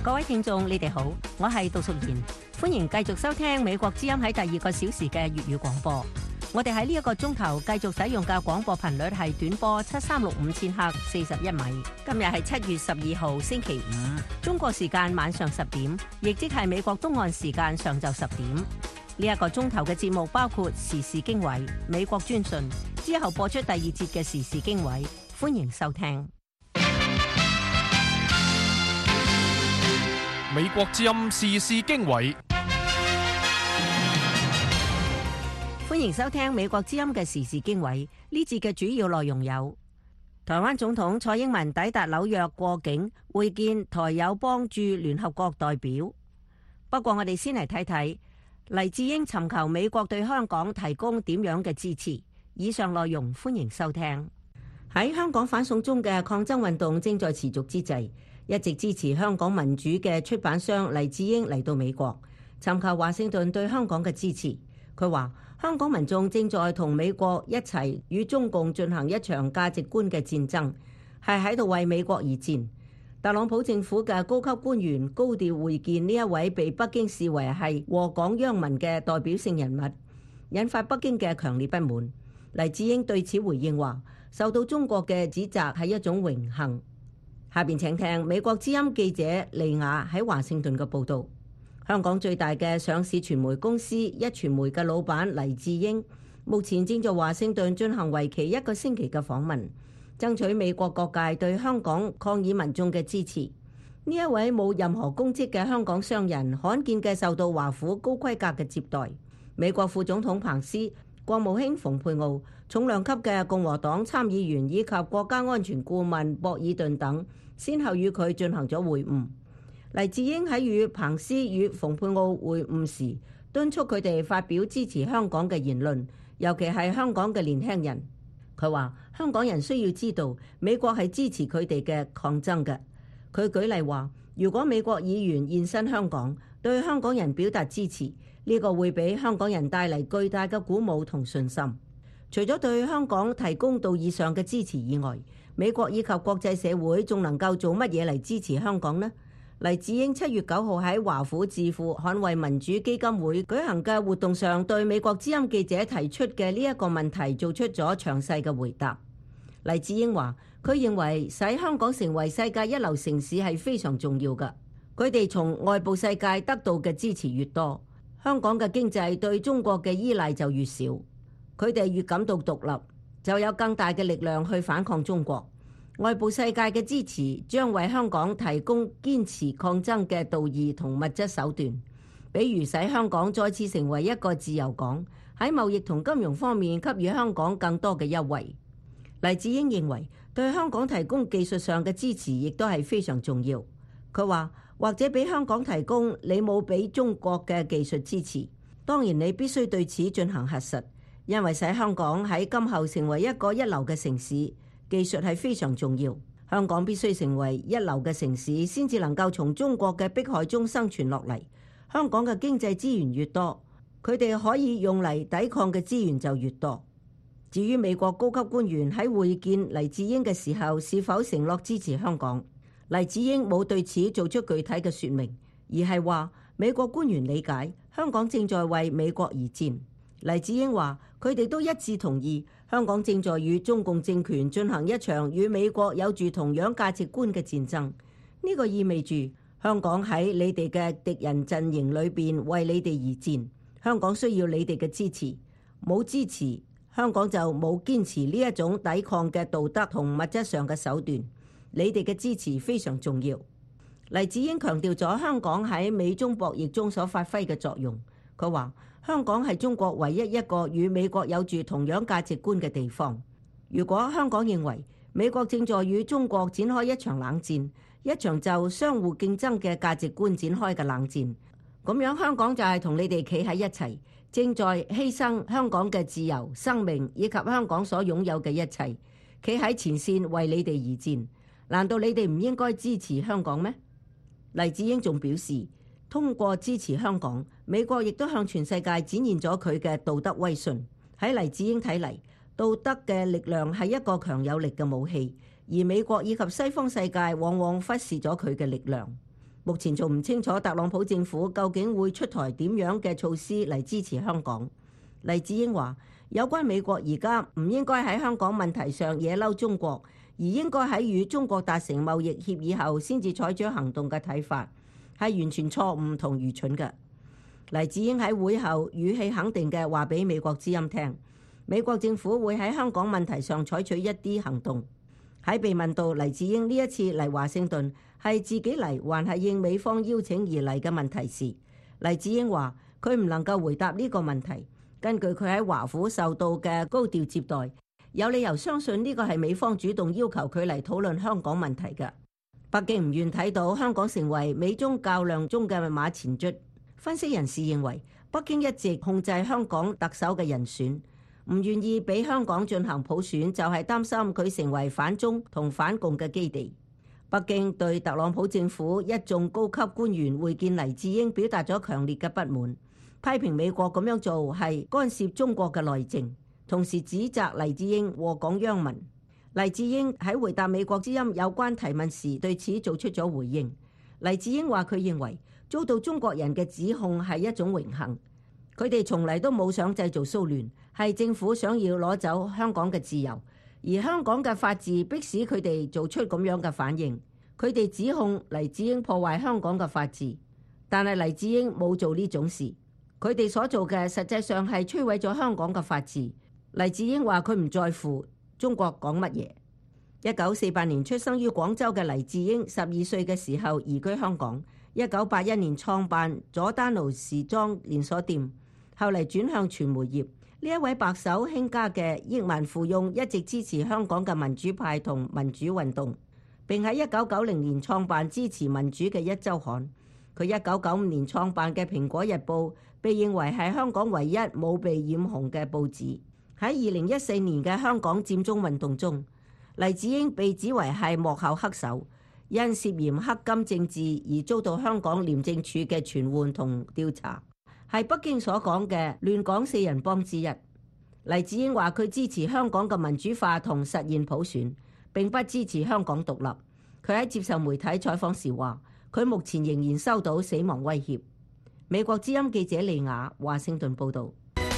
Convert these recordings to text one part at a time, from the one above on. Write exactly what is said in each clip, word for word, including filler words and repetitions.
各位聽眾，你哋好，我係杜淑賢，歡迎繼續收聽美國之音喺第二個小時嘅粵語廣播。我哋喺呢一個鐘頭繼續使用嘅廣播頻率係短波七三六五千赫四十一米。今日係七月十二號星期五，中國時間晚上十點，亦即係美國東岸時間上晝十點。呢、這、一個鐘頭嘅節目包括時事經緯、美國專訊，之後播出第二節嘅時事經緯，歡迎收聽。 美國之音時事經緯， 歡迎收聽美國之音嘅時事經緯。呢節嘅主要內容有：台灣總統蔡英文抵達紐約過境會見台友邦駐聯合國代表。不過我哋先嚟睇睇黎智英尋求美國對香港提供點樣嘅支持。以上內容歡迎收聽。喺香港反送中嘅抗爭運動正在持續之際，一直支持香港民主嘅出版商黎智英嚟到美國，尋求華盛頓對香港嘅支持。佢話香港民眾正在同美國一齊與中共進行一場價值觀嘅戰爭，係喺度為美國而戰。特朗普政府嘅高級官員高調會見呢一位被北京視為係禍港殃民嘅代表性人物，引發北京嘅強烈不滿。黎智英對此回應話，受到中國嘅指責係一種榮幸。下邊請聽美國之音記者利亞喺華盛頓嘅報道。香港最大嘅上市傳媒公司一傳媒嘅老闆黎智英，目前正在華盛頓進行為期一個星期嘅訪問，爭取美國各界對香港抗議民眾嘅支持。呢一位冇任何公職嘅香港商人，罕見嘅受到華府高規格嘅接待。美國副總統彭斯、國務卿蓬佩奧、重量級嘅共和黨參議員以及國家安全顧問博爾頓等，先後與佢進行咗會晤。黎智英喺與彭斯與蓬佩奧會晤時，敦促佢哋發表支持香港嘅言論，尤其係香港嘅年輕人。佢話香港人需要知道美國係支持佢哋嘅抗爭嘅。佢舉例話，如果美國議員現身香港，對香港人表達支持，呢個會俾香港人帶嚟巨大嘅鼓舞同信心。除咗對香港提供道義上嘅支持以外，美國以及國際社會仲能夠做乜嘢嚟支持香港呢？黎智英七月九號喺華府智庫捍衛民主基金會舉行嘅活動上，對美國之音記者提出嘅呢一個問題做出咗詳細嘅回答。黎智英話，佢認為使香港成為世界一流城市係非常重要嘅。佢哋從外部世界得到嘅支持越多，香港嘅經濟對中國嘅依賴就越少。佢哋越感到獨立，就有更大嘅力量去反抗中國。外部世界嘅支持將為香港提供堅持抗爭嘅道義同物質手段，比如使香港再次成為一個自由港，喺貿易同金融方面給予香港更多嘅優惠。黎智英認為對香港提供技術上嘅支持亦都係非常重要。佢話，或者俾香港提供你冇俾中國嘅技術支持，當然你必須對此進行核實。因為使香港喺今後成為一個一流嘅城市，技術係非常重要。香港必須成為一流嘅城市，先至能夠從中國嘅迫害中生存落嚟。香港嘅經濟資源越多，佢哋可以用嚟抵抗嘅資源就越多。至於美國高級官員喺會見黎智英嘅時候是否承諾支持香港，黎智英冇對此做出具體嘅說明，而係話美國官員理解香港正在為美國而戰。黎智英話，佢哋都一致同意香港正在與中共政權進行一場與美國有住同樣價值觀嘅戰爭。呢個意味住香港喺你哋嘅敵人陣營裏邊為你哋而戰。香港需要你哋嘅支持，冇支持，香港就冇堅持呢一種抵抗嘅道德同物質上嘅手段。你哋嘅支持非常重要。黎智英強調咗香港喺美中博弈中所發揮嘅作用。佢話，香港係中國唯一一個與美國有住同樣價值觀嘅地方。如果香港認為美國正在與中國展開一場冷戰，一場就相互競爭嘅價值觀展開嘅冷戰，咁樣香港就係同你哋企喺一齊，正在犧牲香港嘅自由、生命以及香港所擁有嘅一切，企喺前線為你哋而戰。難道你哋唔應該支持香港咩？黎智英仲表示，通過支持香港，美國亦都向全世界展現咗佢嘅道德威信。喺黎智英睇嚟，道德嘅力量係一個強有力嘅武器，而美國以及西方世界往往忽視咗佢嘅力量。 目前仲唔清楚特朗普政府究竟會出台點樣嘅措施嚟支持香港。黎智英話：有關美國而家唔應該喺香港問題上惹嬲中國，而應該喺與中國達成貿易協議後先至採取行動嘅睇法，係完全錯誤同愚蠢嘅。黎智英喺會後語氣肯定嘅話俾美國之音聽，美國政府會喺香港問題上採取一啲行動。喺被問到黎智英呢一次嚟華盛頓係自己嚟還係應美方邀請而嚟嘅問題時，黎智英話佢唔能夠回答呢個問題。根據佢喺華府受到嘅高調接待，有理由相信呢個係美方主動要求佢嚟討論香港問題嘅。北京唔願睇到香港成為美中較量中嘅馬前卒。分析人士認為，北京一直控制香港特首嘅人選，唔願意俾香港進行普選，就係擔心佢成為反中同反共嘅基地。北京對特朗普政府一眾高級官員會見黎智英表達咗強烈嘅不滿，批評美國咁樣做係干涉中國嘅內政，同時指責黎智英禍港殃民。黎智英喺回答美國之音有關提問時，對此做出咗回應。黎智英話佢認為遭到中國人嘅指控係一種榮幸，佢哋從嚟都冇想製造騷亂，係政府想要攞走香港嘅自由，而香港嘅法治迫使佢哋做出咁樣嘅反應。佢哋指控黎智英破壞香港嘅法治，但係黎智英冇做呢種事，佢哋所做嘅實際上係摧毀咗香港嘅法治。黎智英話佢唔在乎中國講乜嘢。一九四八年出生於廣州嘅黎智英，十二歲嘅時候移居香港。一九八一年創辦佐丹奴時裝連鎖店，後嚟轉向傳媒業。呢一位白手興家嘅億萬富翁一直支持香港嘅民主派同民主運動，並喺一九九零年創辦支持民主嘅一週刊。佢一九九五年創辦嘅《蘋果日報》被認為係香港唯一冇被染紅嘅報紙。喺二零一四年嘅香港佔中運動中，黎智英被指為係幕後黑手，因涉嫌黑金政治而遭到香港廉政處嘅傳喚同調查，係北京所講嘅亂港四人幫之一。黎智英話佢支持香港嘅民主化同實現普選，並不支持香港獨立。佢喺接受媒體採訪時話，佢目前仍然收到死亡威脅。美國之音記者利雅華盛頓報導。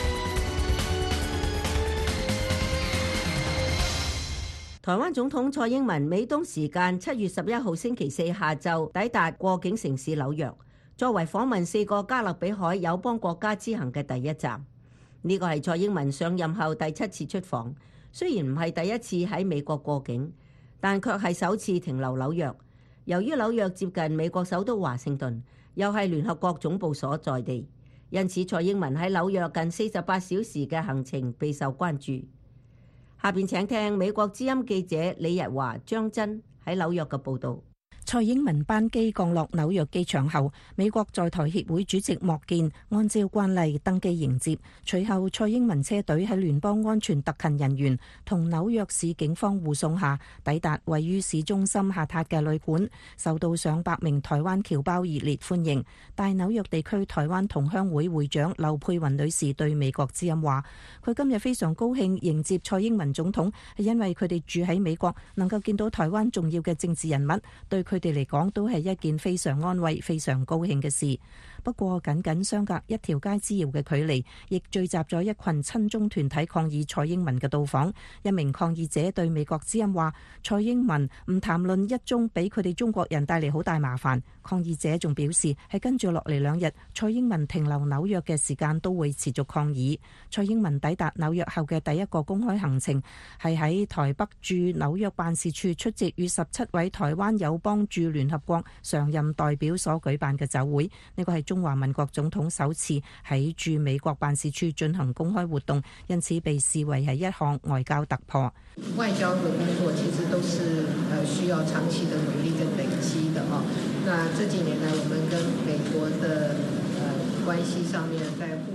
台灣總統蔡英文美東時間七月十一號星期四下晝抵達過境城市紐約，作為訪問四個加勒比海友邦國家之行嘅第一站。呢個係蔡英文上任後第七次出訪，雖然唔係第一次喺美國過境，但卻係首次停留紐約。由於紐約接近美國首都華盛頓，又係聯合國總部所在地，因此蔡英文喺紐約近四十八小時嘅行程備受關注。下邊請聽美國之音記者李日華、張真喺紐約嘅報導。 蔡英文班機降落紐約機場後，美國在台協會主席莫健按照慣例登機迎接。隨後，蔡英文車隊喺聯邦安全特勤人員同紐約市警方護送下，抵達位於市中心下榻嘅旅館，受到上百名台灣僑胞熱烈歡迎。大紐約地區台灣同鄉會會長劉佩雲女士對美國之音話，佢今日非常高興迎接蔡英文總統，係因為佢哋住喺美國，能夠見到台灣重要嘅政治人物，對佢哋嚟講都係一件非常安慰、非常高興嘅事。不過，僅僅相隔一條街之遙嘅距離，亦聚集咗一群親中團體抗議蔡英文嘅到訪。一名抗議者對美國之音話：蔡英文唔談論一中俾佢哋中國人帶嚟好大麻煩。抗議者仲表示，係跟住落嚟兩日，蔡英文停留紐約嘅時間都會持續抗議。蔡英文抵達紐約後嘅第一個公開行程，係喺台北駐紐約辦事處出席與十七位台灣友邦駐聯合國常任代表所舉辦嘅酒會。呢個係中華民國總統首次喺駐美國辦事處進行公開活動，因此被視為係一項外交突破。 外交嘅工作其實都是呃需要長期的努力跟累積的哦。那這幾年來，我們跟美國的呃關係上面在互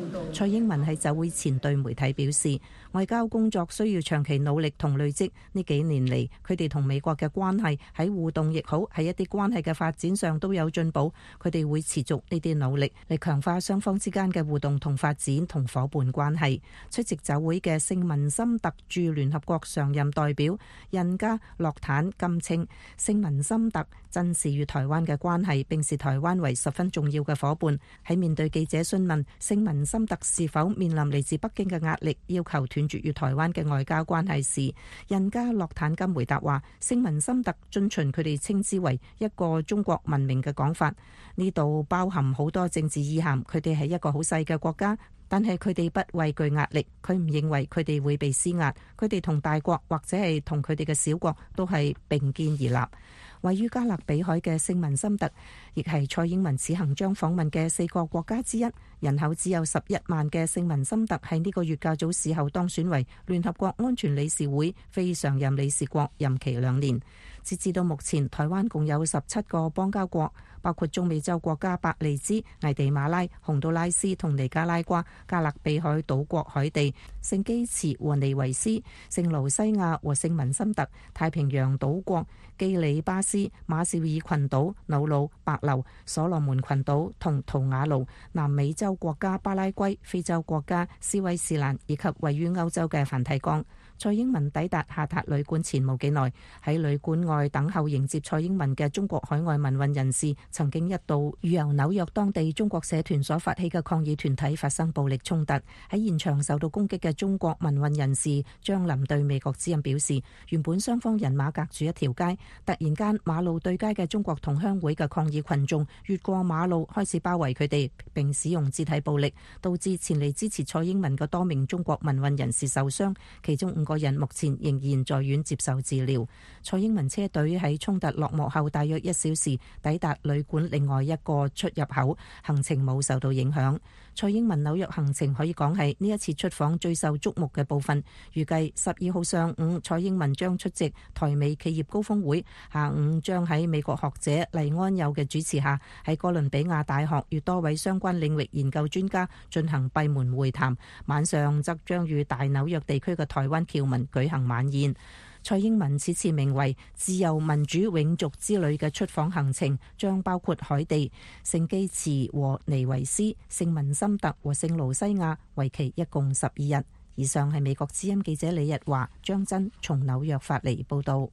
蔡英文喺酒會前對媒體表示，外交工作需要長期努力同累積。呢幾年嚟，佢哋同美國嘅關係喺互動亦好，喺一啲關係嘅發展上都有進步。佢哋會持續呢啲努力嚟強化雙方之間嘅互動同發展同夥伴關係。出席酒會嘅聖文森特駐聯合國常任代表印加洛坦金稱，聖文森特珍視與台灣嘅關係，並視台灣為十分重要嘅夥伴。喺面對記者詢問聖文森特是否面臨嚟自北京嘅壓力，要求斷絕與台灣嘅外交關係時，印加洛坦金回答話，聖文森特遵循佢哋稱之為一個中國文明嘅講法，呢度包含好多政治意涵。佢哋係一個好細嘅國家，但係佢哋不畏懼壓力，佢唔認為佢哋會被施壓，佢哋同大國或者係同佢哋嘅小國都係並肩而立。位於加勒比海嘅聖文森特，亦係蔡英文此行將訪問嘅四個國家之一。人口只有十一萬嘅聖文森特喺呢個月較早時候當選為聯合國安全理事會非常任理事國，任期兩年。截至到目前，台灣共有十七個邦交國，包括中美洲國家伯利茲、危地馬拉、洪都拉斯同尼加拉瓜、加勒比海島國海地、聖基茨和尼維斯、聖盧西亞和聖文森特、太平洋島國基里巴斯、馬紹爾群島、瑙魯、帛琉、所羅門群島同圖瓦盧、南美洲國家巴拉圭、非洲國家斯威士蘭以及位於歐洲嘅梵蒂岡。蔡英文抵達下榻旅館前冇幾耐，喺旅館外等候迎接蔡英文嘅中國海外民運人士，曾經一度與由紐約當地中國社團所發起嘅抗議團體發生暴力衝突。喺現場受到攻擊嘅中國民運人士張林對美國之音表示，原本雙方人馬隔住一條街，突然間馬路對街嘅中國同鄉會嘅抗議群眾越過馬路開始包圍佢哋，並使用肢體暴力，導致前嚟支持蔡英文嘅多名中國民運人士受傷，其中五個人目前仍然在院接受治療。蔡英文車隊喺衝突落幕後大約一小時抵達旅館另外一個出入口，行程冇受到影響。蔡英文紐約行程可以講係呢一次出訪最受矚目嘅部分。預計十二號上午，蔡英文將出席台美企業高峰會，下午將喺美國學者黎安友嘅主持下，喺哥倫比亞大學與多位相關領域研究專家進行閉門會談。晚上則將與大紐約地區嘅台灣僑民舉行晚宴。蔡英文此次名為自由民主永續之旅嘅出訪行程，將包括海地、聖基茨和尼維斯、聖文森特和聖盧西亞，為期一共十二日。以上係美國之音記者李日華、張真從紐約發嚟報道。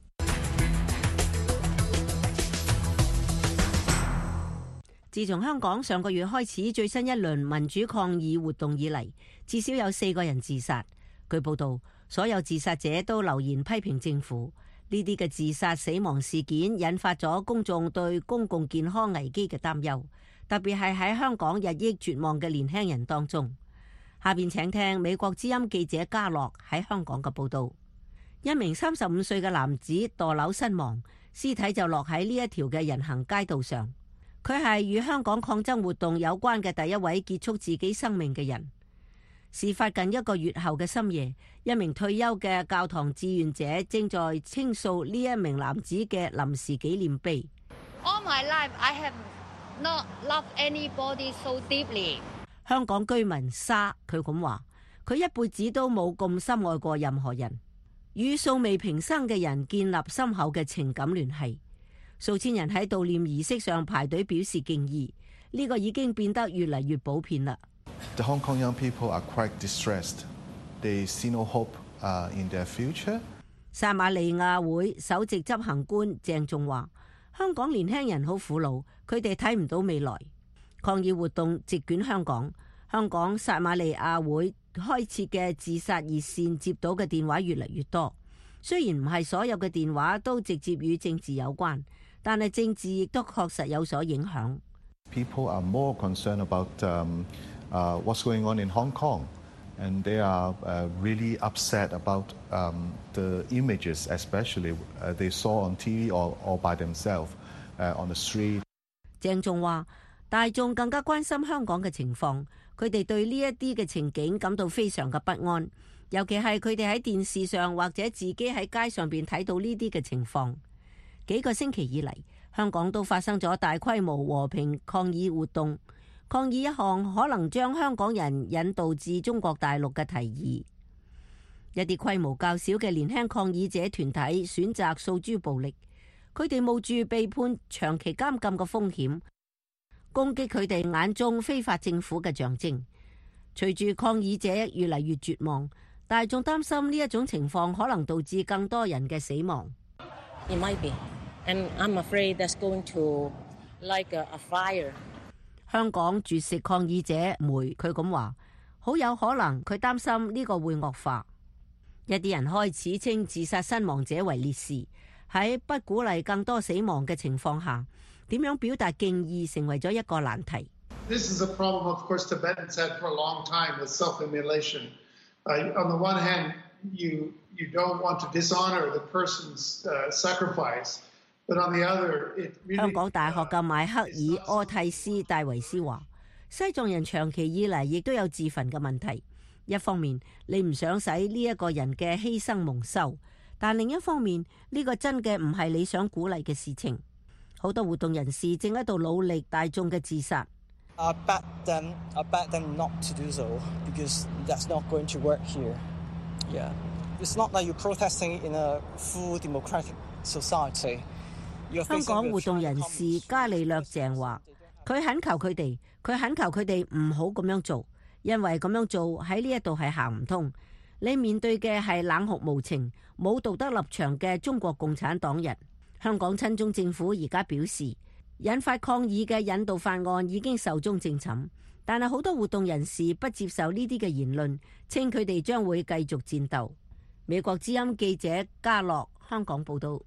自從香港上個月開始最新一輪民主抗議活動以嚟，至少有四個人自殺。據報道，所有自殺者都留言批評政府。呢啲嘅自殺死亡事件引發咗公眾對公共健康危機嘅擔憂，特別係喺香港日益絕望嘅年輕人當中。下邊請聽美國之音記者嘉樂喺香港嘅報道。一名三十五歲嘅男子墮樓身亡，屍體就落喺呢一條嘅人行街道上。佢係與香港抗爭活動有關嘅第一位結束自己生命嘅人。事發近一個月後嘅深夜，一名退休嘅教堂志願者正在傾訴呢一名男子嘅臨時紀念碑。 All my life, I have not loved anybody so deeply. 香港居民沙佢咁話，佢一輩子都冇咁深愛過任何人，與素未平生嘅人建立深厚嘅情感聯繫。數千人喺悼念儀式上排隊表示敬意，呢、這個已經變得越嚟越普遍啦。 The Hong Kong young people are quite distressed. They see no hope, uh, in their future. 撒瑪利亞會首席執行官鄭仲話：香港年輕人好苦惱，佢哋睇唔到未來。抗議活動席捲香港，香港撒瑪利亞會開設嘅自殺熱線接到嘅電話越嚟越多。雖然唔係所有嘅電話都直接與政治有關，但係政治亦都確實有所影響。 People are more concerned about um, uh, what's going on in Hong Kong, and they are uh, really upset about um, the images, especially uh, they saw on T V or, or by themselves uh, on the street. 鄭仲話：大眾更加關心香港嘅情況，佢哋對呢一啲嘅情景感到非常嘅不安，尤其係佢哋喺電視上或者自己喺街上邊睇到呢啲嘅情況。幾個星期以嚟，香港都發生咗大規模和平抗議活動。 抗議一項可能將香港人引渡至中國大陸嘅提議。一啲規模較小嘅年輕抗議者團體選擇訴諸暴力，佢哋冒住被判長期監禁嘅風險，攻擊佢哋眼中非法政府嘅象徵。隨住抗議者越嚟越絕望，大眾擔心呢一種情況可能導致更多人嘅死亡。 It might be, and I'm afraid that's going to like a, a fire. 香港絕食抗議者梅佢咁話，好有可能佢擔心呢個會惡化。一啲人開始稱自殺身亡者為烈士。喺不鼓勵更多死亡嘅情況下，點樣表達敬意成為咗一個難題。 This is a problem, of course, Tibetans had for a long time with self-immolation. Uh, on the one hand, you you don't want to dishonor the person's uh, sacrifice, but on the other, it really, 香港大學嘅邁克爾柯蒂斯戴維斯話，西藏人長期以嚟亦都有自焚嘅問題。一方面，你唔想使呢一個人嘅犧牲蒙羞，但另一方面，呢個真嘅唔係你想鼓勵嘅事情。好多活動人士正喺度努力大眾嘅自殺。 I bet them, I bet them not to do so because that's not going to work here. Yeah, it's not like you're protesting in a full democratic society. 香港活動人士加利略鄭話，佢懇求佢哋，佢懇求佢哋唔好咁樣做，因為咁樣做喺呢一度係行唔通。你面對嘅係冷酷無情、冇道德立場嘅中國共產黨人。香港親中政府而家表示，引發抗議嘅引渡法案已經壽終正寢，但係好多活動人士不接受呢啲嘅言論，稱佢哋將會繼續戰鬥。美國之音記者嘉樂香港報道。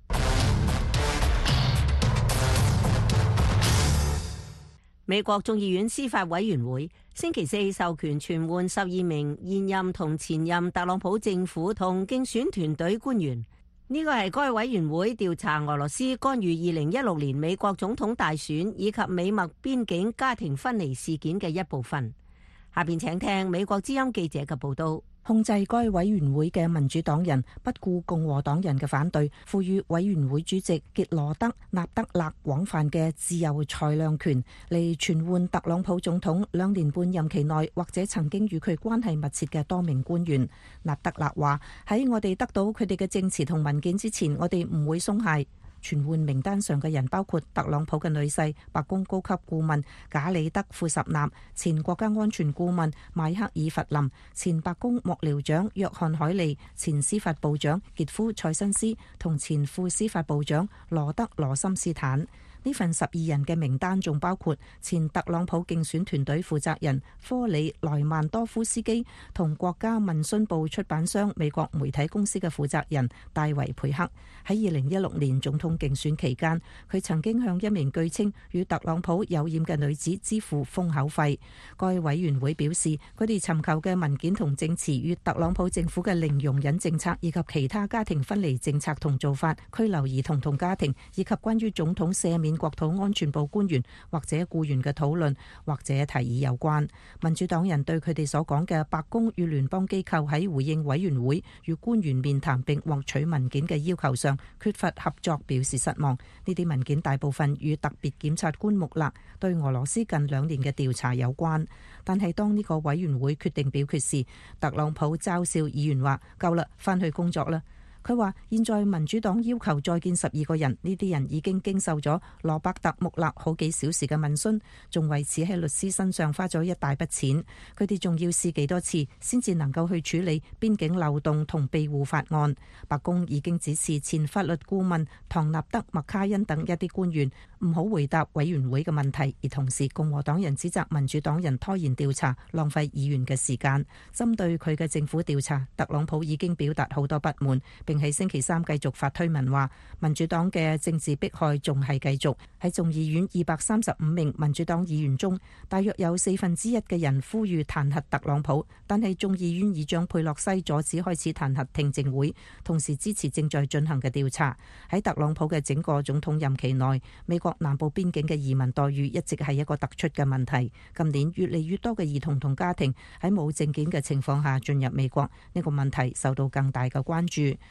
美國眾議院司法委員會星期四授權傳喚十二名現任同前任特朗普政府同競選團隊官員。呢個係該委員會調查俄羅斯干預二零一六年美國總統大選以及美墨邊境家庭分離事件嘅一部分。下邊請聽美國之音記者嘅報道。 控制該委員會嘅民主黨人不顧共和黨人嘅反對，賦予委員會主席傑羅德納德勒廣泛嘅自由裁量權嚟傳喚特朗普總統兩年半任期內或者曾經與佢關係密切嘅多名官員。納德勒話：喺我哋得到佢哋嘅證詞同文件之前，我哋唔會鬆懈。傳喚名單上嘅人包括特朗普嘅女婿、白宮高級顧問賈里德庫什納、前國家安全顧問邁克爾弗林、前白宮幕僚長約翰凱利、前司法部長傑夫塞辛斯同前副司法部長羅德羅森斯坦。呢份十二人嘅名單仲包括前特朗普競選團隊負責人科里萊曼多夫斯基同國家問詢部出版商美國媒體公司嘅負責人戴維培克。喺二零一六年總統競選期間，佢曾經向一名據稱與特朗普有染嘅女子支付封口費。該委員會表示，佢哋尋求嘅文件同證詞與特朗普政府嘅零容忍政策以及其他家庭分離政策同做法、拘留兒童同家庭以及關於總統赦免國土安全部官員或者僱員嘅討論或者提議有關。民主黨人對佢哋所講嘅白宮與聯邦機構喺回應委員會與官員面談並獲取文件嘅要求上缺乏合作表示失望。呢啲文件大部分與特別檢察官穆勒對俄羅斯近兩年嘅調查有關。但係當呢個委員會決定表決時，特朗普嘲笑議員話：夠啦，返去工作啦。佢話：現在民主黨要求再見十二個人，呢啲人已經經受咗羅伯特穆勒好幾小時嘅問詢，仲為此喺律師身上花咗一大筆錢。佢哋仲要試幾多次先至能夠去處理邊境漏洞同庇護法案。白宮已經指示前法律顧問唐納德麥卡恩等一啲官員唔好回答委員會嘅問題，而同時共和黨人指責民主黨人拖延調查，浪費議員嘅時間。針對佢嘅政府調查，特朗普已經表達好多不滿，並喺星期三繼續發推文話，民主黨嘅政治迫害仲係繼續。喺眾議院二百三十五名民主黨議員中，大約有四分之一嘅人呼籲彈劾特朗普，但係眾議院議長佩洛西阻止開始彈劾聽證會，同時支持正在進行嘅調查。喺特朗普嘅整個總統任期內，美國南部邊境嘅移民待遇一直係一個突出嘅問題。今年越嚟越多嘅兒童同家庭喺冇證件嘅情況下進入美國，呢個問題受到更大嘅關注。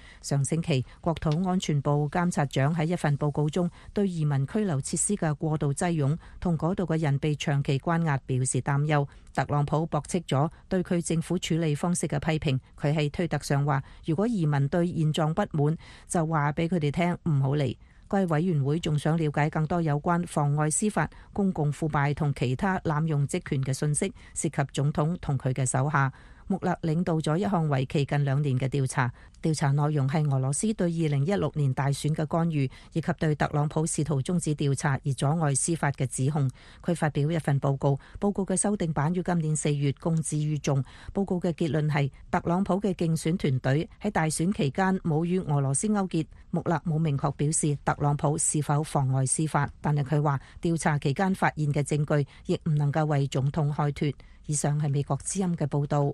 上星期，國土安全部監察長喺一份報告中，對移民拘留設施嘅過度擠擁同嗰度嘅人被長期關押表示擔憂。特朗普駁斥咗對佢政府處理方式嘅批評，佢喺推特上話：如果移民對現狀不滿，就話俾佢哋聽唔好嚟。該委員會仲想了解更多有關妨礙司法、公共腐敗同其他濫用職權嘅信息，涉及總統同佢嘅手下。穆勒領導咗一項為期近兩年嘅調查，調查內容係俄羅斯對二零一六年大選嘅干預，以及對特朗普試圖終止調查而阻礙司法嘅指控。佢發表一份報告，報告嘅修訂版於今年四月公之於眾。報告嘅結論係特朗普嘅競選團隊喺大選期間冇與俄羅斯勾結。穆勒冇明確表示特朗普是否妨礙司法，但係佢話調查期間發現嘅證據亦唔能夠為總統開脫。以上係美國之音嘅報導。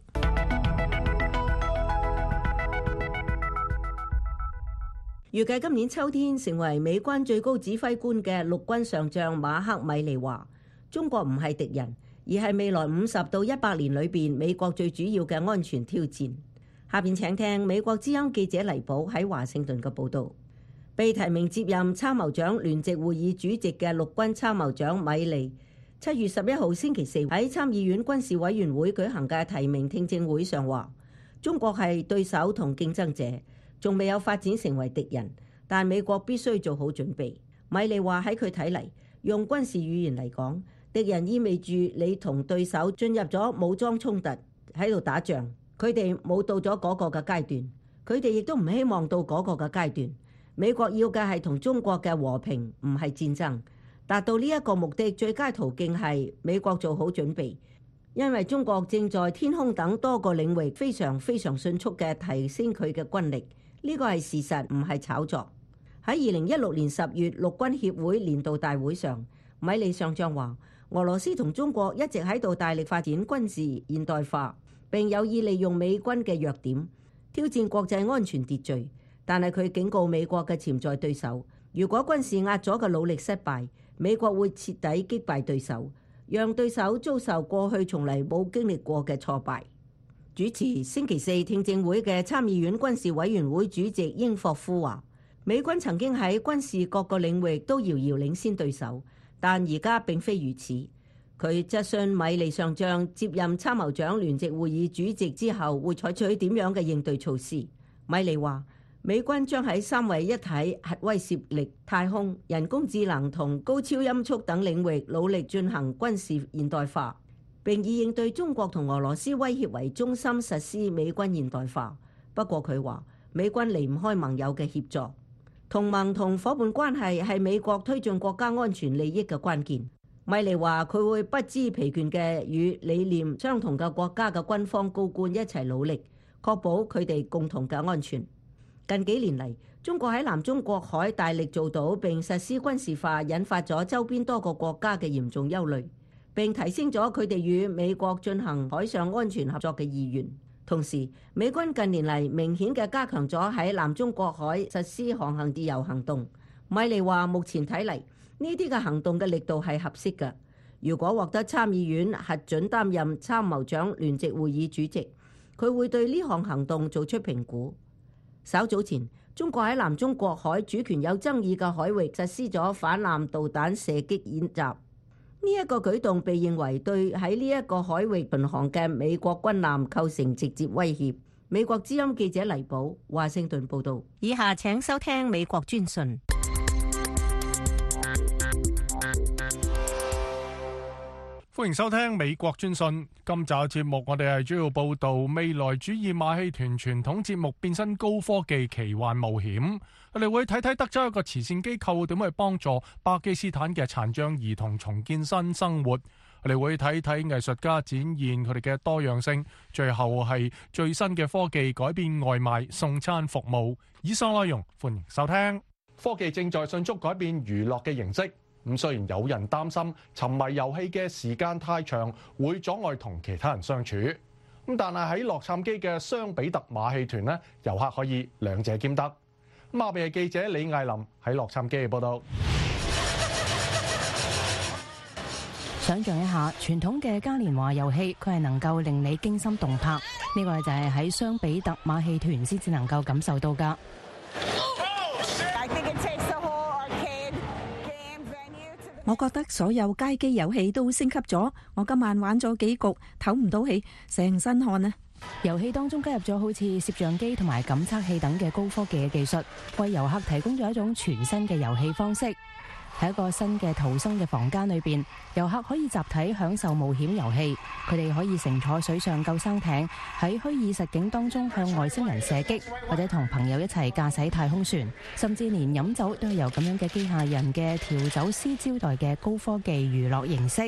預計今年秋天成為美軍最高指揮官嘅陸軍上將馬克米利話：中國唔係敵人，而係未來五十到一百年裏邊美國最主要嘅安全挑戰。下邊請聽美國之音記者黎寶喺華盛頓嘅報導。被提名接任參謀長聯席會議主席嘅陸軍參謀長米利，七月十一號星期四喺參議院軍事委員會舉行嘅提名聽證會上話：中國係對手同競爭者，仲未有發展成為敵人，但美國必須做好準備。米利話喺佢睇嚟，用軍事語言嚟講，敵人意味住你同對手進入咗武裝衝突，喺度打仗。佢哋冇到咗嗰個嘅階段，佢哋亦都唔希望到嗰個嘅階段。美國要嘅係同中國嘅和平，唔係戰爭。達到呢一個目的，最佳途徑係美國做好準備，因為中國正在天空等多個領域非常非常迅速嘅提升佢嘅軍力，呢個係事實，唔係炒作。喺二零一六年十月陸軍協會年度大會上，米利上將話：俄羅斯同中國一直喺度大力發展軍事現代化，並有意利用美軍嘅弱點挑戰國際安全秩序。但係佢警告美國嘅潛在對手，如果軍事壓阻嘅努力失敗，美國會徹底擊敗對手，讓對手遭受過去從嚟冇經歷過嘅挫敗。主持星期四聽證會嘅參議院軍事委員會主席英霍夫話：美軍曾經喺軍事各個領域都遙遙領先對手，但而家並非如此。佢質詢米利上將接任參謀長聯席會議主席之後會採取點樣嘅應對措施。米利話：美軍將喺三位一體核威懾力、太空、人工智能同高超音速等領域努力進行軍事現代化，並以應對中國同俄羅斯威脅為中心實施美軍現代化。不過佢話，美軍離唔開盟友嘅協助，同盟同伙伴關係係美國推進國家安全利益嘅關鍵。米利話佢會不知疲倦嘅與理念相同嘅國家嘅軍方高官一齊努力，確保佢哋共同嘅安全。近幾年嚟，中國喺南中國海大力做到並實施軍事化，引發咗周邊多個國家嘅嚴重憂慮，並提升咗佢哋與美國進行海上安全合作嘅意願。同時，美軍近年嚟明顯嘅加強咗喺南中國海實施航行自由行動。米利話：目前睇嚟，呢啲嘅行動嘅力度係合適嘅。如果獲得參議院核准擔任參謀長聯席會議主席，佢會對呢項行動做出評估。稍早前，中國喺南中國海主權有爭議嘅海域實施咗反艦導彈射擊演習，呢、這、一個舉動被認為對喺呢一個海域巡航嘅美國軍艦構成直接威脅。美國之音記者黎寶，華盛頓報導。以下請收聽美國專訊。 歡迎收聽美國專訊。今集節目我哋係主要報道未來主義馬戲團傳統節目變身高科技奇幻冒險。我哋會睇睇德州一個慈善機構點去幫助巴基斯坦嘅殘障兒童重建新生活。我哋會睇睇藝術家展現佢哋嘅多樣性。最後係最新嘅科技改變外賣送餐服務。以上內容歡迎收聽。科技正在迅速改變娛樂嘅形式。咁雖然有人擔心沉迷遊戲嘅時間太長會阻礙同其他人相處，咁但係喺洛杉磯嘅雙比特馬戲團呢，遊客可以兩者兼得。咁下邊係記者李艾琳喺洛杉磯嘅報道。 想像一下傳統嘅嘉年華遊戲，佢係能夠令你驚心動魄。 呢個就係喺雙比特馬戲團先至能夠感受到㗎。 我覺得所有街機遊戲都升級咗，我今晚玩咗幾局，唞唔到氣，成身汗啊！ 遊戲當中加入咗好似攝像機同埋感測器等嘅高科技嘅技術，為遊客提供咗一種全新嘅遊戲方式。喺一個新嘅逃生嘅房間裏邊，遊客可以集體享受冒險遊戲。佢哋可以乘坐水上救生艇，喺虛擬實境當中向外星人射擊，或者同朋友一齊駕駛太空船，甚至連飲酒都係由咁樣嘅機械人嘅調酒師招待嘅高科技娛樂形式。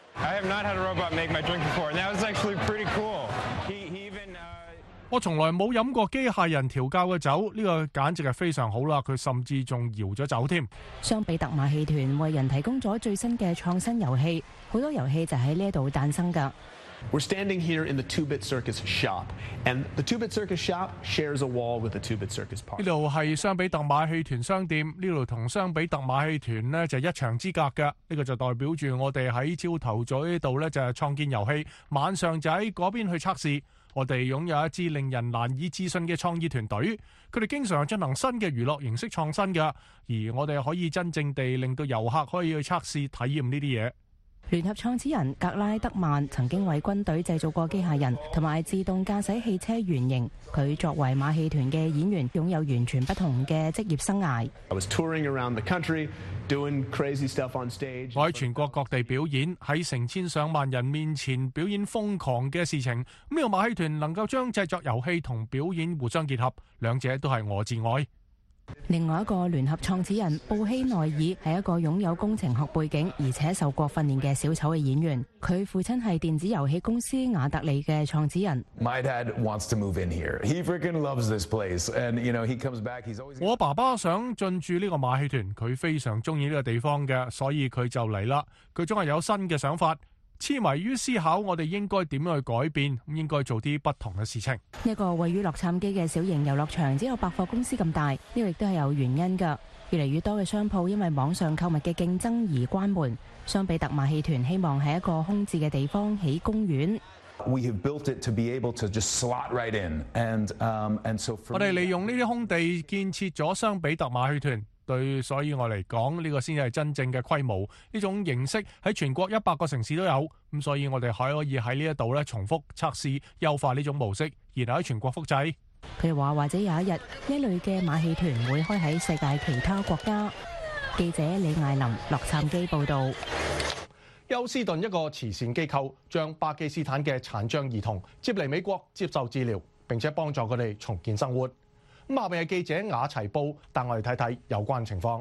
I have not had a robot make my drink before, and that was actually pretty cool. He, he even, uh... 我從來冇飲過機械人調教嘅酒，呢個簡直係非常好啦！佢甚至仲搖咗酒添。 雙比特馬戲團為人提供咗最新嘅創新遊戲，好多遊戲就喺呢度誕生㗎。 We're standing here in the two-bit circus shop, and the two-bit circus shop shares a wall with the two-bit circus park. 呢度係雙比特馬戲團商店，呢度同雙比特馬戲團呢就一牆之隔嘅。呢個就代表住我哋喺朝頭早呢度呢就係創建遊戲，晚上就喺嗰邊去測試。我哋擁有一支令人難以置信嘅創意團隊，佢哋經常進行新嘅娛樂形式創新嘅，而我哋可以真正地令到遊客可以去測試體驗呢啲嘢。 聯合創始人格拉德曼曾經為軍隊製造過機械人同埋自動駕駛汽車原型。佢作為馬戲團嘅演員，擁有完全不同嘅職業生涯。 I was touring around the country, doing crazy stuff on stage. 我喺全國各地表演，喺成千上萬人面前表演瘋狂嘅事情。咁呢個馬戲團能夠將製作遊戲同表演互相結合，兩者都係我至愛。 另外一個聯合創始人布希內爾係一個擁有工程學背景而且受過訓練嘅小丑嘅演員。佢父親係電子遊戲公司雅特利嘅創始人。 My dad wants to move in here. He freaking loves this place, and you know he comes back. He's always. 我爸爸想進駐呢個馬戲團，佢非常中意呢個地方嘅，所以佢就嚟啦。佢總係有新嘅想法。痴迷於思考，我哋應該點樣去改變，應該做啲不同嘅事情。 呢個位於洛杉磯嘅小型遊樂場只有百貨公司咁大，呢個亦都係有原因㗎。越嚟越多嘅商鋪因為網上購物嘅競爭而關門。雙比特馬戲團希望喺一個空置嘅地方起公園。 We have built it to be able to just slot right in, and um and so. 我哋利用呢啲空地建設咗雙比特馬戲團。對，所以我嚟講呢個先係真正嘅規模。呢種形式喺全國一百個城市都有，咁所以我哋可以喺呢一度咧重複測試、優化呢種模式，然後喺全國複製。 佢哋話或者有一日呢類嘅馬戲團會開喺世界其他國家。記者李艾琳，洛杉磯報導。 休斯頓一個慈善機構將巴基斯坦嘅殘障兒童接嚟美國接受治療，並且幫助佢哋重建生活。咁下邊係記者雅齊報帶我哋睇睇有關情況。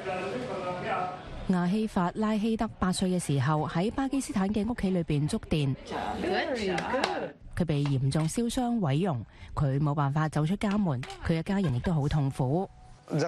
亞希法拉希德八歲嘅時候喺巴基斯坦嘅屋企裏邊觸電，佢被嚴重燒傷毀容，佢冇辦法走出家門，佢嘅家人亦都好痛苦。 我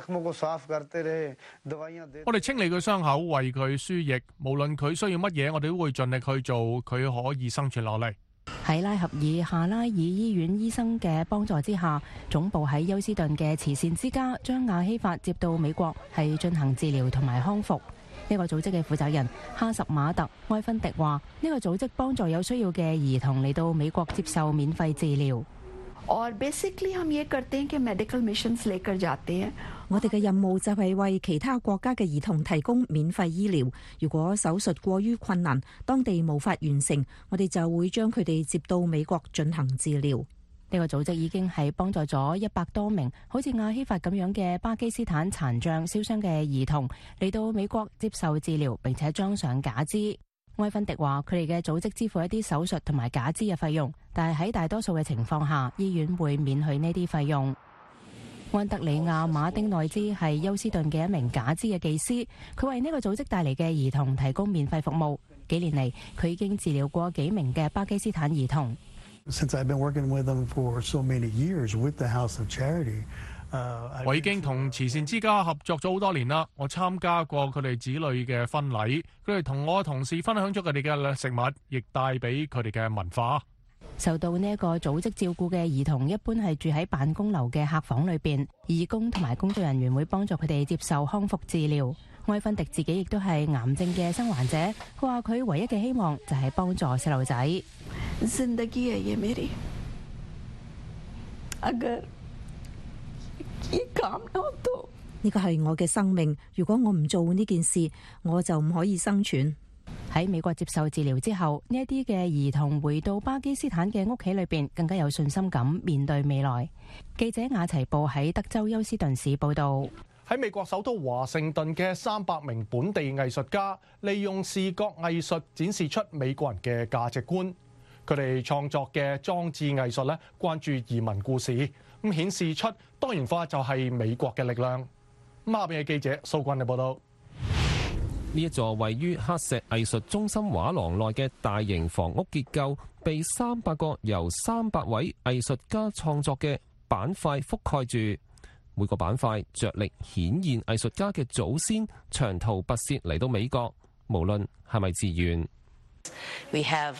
哋清理佢傷口，為佢輸液，無論佢需要乜嘢，我哋都會盡力去做，佢可以生存落嚟。 喺拉合爾夏拉爾醫院醫生嘅幫助之下，總部喺休斯頓嘅慈善之家將亞希法接到美國，係進行治療同埋康復。呢個組織嘅負責人哈什馬特埃芬迪話：呢個組織幫助有需要嘅兒童嚟到美國接受免費治療。 और बेसिकली हम ये करते हैं कि medical missions लेकर जाते हैं。 我哋嘅任務就係為其他國家嘅兒童提供免費醫療。如果手術過於困難，當地無法完成，我哋就會將佢哋接到美國進行治療。 呢個組織已經係幫助咗一百多名好似亞希法咁樣嘅巴基斯坦殘障燒傷嘅兒童嚟到美國接受治療，並且裝上假肢。埃芬迪話：佢哋嘅組織支付一啲手術同埋假肢嘅費用，但係喺大多數嘅情況下，醫院會免去呢啲費用。安德里亞馬丁內茲係休斯頓嘅一名假肢嘅技師，佢為呢個組織帶嚟嘅兒童提供免費服務。幾年嚟，佢已經治療過幾名嘅巴基斯坦兒童。 Since I've been working with them for so many years with the House of Charity. 我已經同慈善之家合作咗好多年啦，我參加過佢哋子女嘅婚禮，佢哋同我同事分享咗佢哋嘅食物，亦帶俾佢哋嘅文化。 受到呢一個組織照顧嘅兒童一般係住喺辦公樓嘅客房裏邊，義工同埋工作人員會幫助佢哋接受康復治療。埃芬迪自己亦都係癌症嘅生還者，佢話佢唯一嘅希望就係幫助細路仔。 呢個係我嘅生命，如果我唔做呢件事，我就唔可以生存。 喺美國接受治療之後，呢一啲嘅兒童回到巴基斯坦嘅屋企裏邊，更加有信心咁面對未來。記者雅齊布喺德州休斯頓市報道。 喺美國首都華盛頓嘅三百名本地藝術家，利用視覺藝術展示出美國人嘅價值觀。佢哋創作嘅裝置藝術咧，關注移民故事，咁顯示出多元化就係美國嘅力量。咁下邊嘅記者蘇君嘅報道。 呢一座位於黑石藝術中心畫廊內嘅大型房屋結構，被三百個由三百位藝術家創作嘅板塊覆蓋住。每個板塊着力顯現藝術家嘅祖先長途跋涉嚟到美國，無論係咪自願。 We have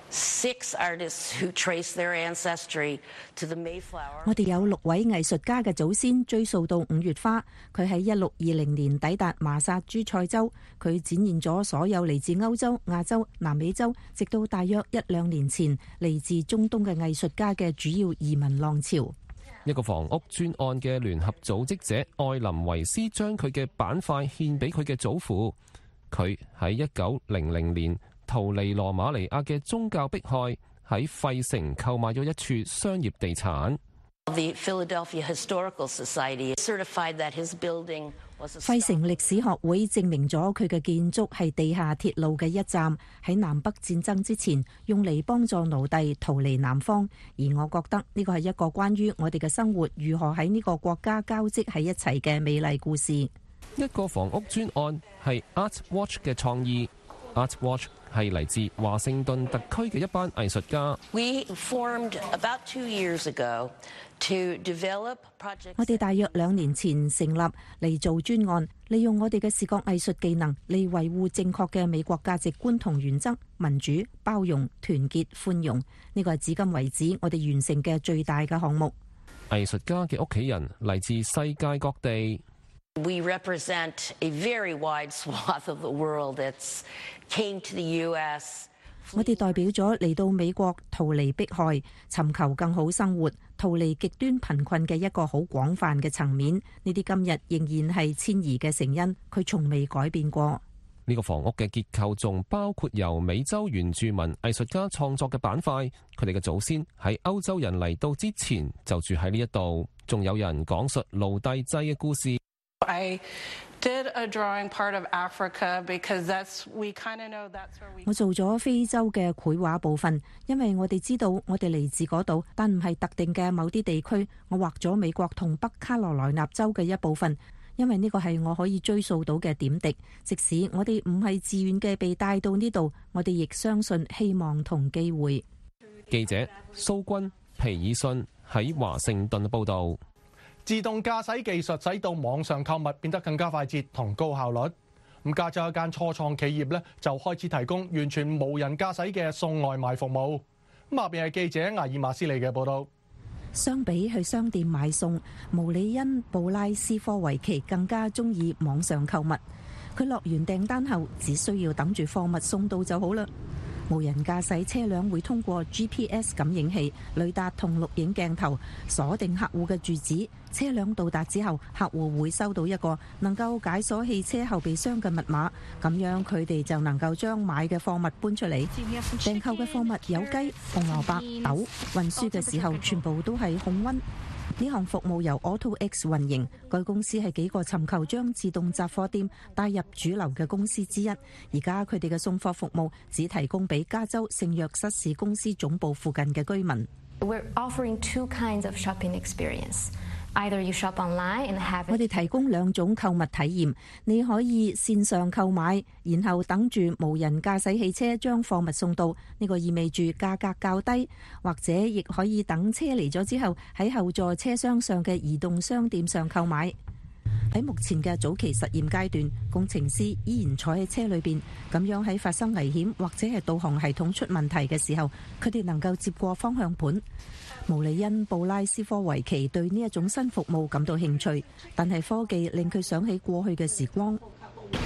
six artists who trace their ancestry to the Mayflower。 我哋有六位藝術家嘅祖先追溯到五月花，佢喺一六二零年抵達麻薩諸塞州，佢展現咗所有嚟自歐洲、亞洲、南美洲，直到大約一兩年前嚟自中東嘅藝術家嘅主要移民浪潮。 一個房屋專案嘅聯合組織者愛林維斯將佢嘅板塊獻俾佢嘅祖父，佢喺一九零零年逃離羅馬尼亞嘅宗教迫害，喺費城購買咗一處商業地產。 The Philadelphia Historical Society certified that his building was a 費城歷史學會證明咗佢嘅建築係地下鐵路嘅一站，喺南北戰爭之前用嚟幫助奴隸逃離南方。而我覺得呢個係一個關於我哋嘅生活如何喺呢個國家交織喺一齊嘅美麗故事。 一個房屋專案係 Art Watch 嘅創意。Art Watch 係嚟自華盛頓特區嘅一班藝術家。 We formed about two years ago to develop projects。 我哋大約兩年前成立嚟做專案，利用我哋嘅視覺藝術技能嚟維護正確嘅美國價值觀同原則：民主、包容、團結、寬容。呢個係至今為止我哋完成嘅最大嘅項目。 藝術家嘅屋企人嚟自世界各地。 We represent a very wide swath of the world that's came to the U S。 我哋代表咗嚟到美國逃離迫害、尋求更好生活、逃離極端貧困嘅一個好廣泛嘅層面。呢啲今日仍然係遷移嘅成因，佢從未改變過。 呢個房屋嘅結構仲包括由美洲原住民藝術家創作嘅板塊，佢哋嘅祖先喺歐洲人嚟到之前就住喺呢一度，仲有人講述奴隸制嘅故事。 I did a drawing part of Africa because that's we kind of know that's where we。 我做咗非洲嘅繪畫部分，因為我哋知道我哋嚟自嗰度，但唔係特定嘅某啲地區。我畫咗美國同北卡羅來納州嘅一部分，因為呢個係我可以追溯到嘅點滴。即使我哋唔係自願嘅被帶到呢度，我哋亦相信希望同機會。 記者蘇君皮爾遜喺華盛頓報導。 自動駕駛技術使到網上購物變得更加快捷同高效率。咁加州一間初創企業咧就開始提供完全無人駕駛嘅送外賣服務。咁下邊係記者艾爾馬斯利嘅報導。 相比去商店買餸，毛里恩布拉斯科維奇更加中意網上購物。佢落完訂單後，只需要等住貨物送到就好啦。無人駕駛車輛會通過 G P S 感應器、雷達同錄影鏡頭鎖定客戶嘅住址。車輛到達之後，客戶會收到一個能夠解鎖汽車後備箱嘅密碼，咁樣佢哋就能夠將買嘅貨物搬出嚟。訂購嘅貨物有雞、紅蘿蔔、豆，運輸嘅時候全部都係控溫。呢項服務由 AutoX 運營，該公司係幾個尋求將自動雜貨店帶入主流嘅公司之一。而家佢哋嘅送貨服務只提供俾加州聖約瑟市公司總部附近嘅居民。 We're offering two kinds of shopping experience. Either you shop online and have it. 我哋提供兩種購物體驗，你可以線上購買，然後等住無人駕駛汽車將貨物送到，呢個意味住價格較低，或者亦可以等車嚟咗之後喺後座車廂上嘅移動商店上購買。喺目前嘅早期實驗階段，工程師依然坐喺車裏邊，咁樣喺發生危險或者係導航系統出問題嘅時候，佢哋能夠接過方向盤。毛里恩布拉斯科維奇對呢一種新服務感到興趣，但係科技令佢想起過去嘅時光。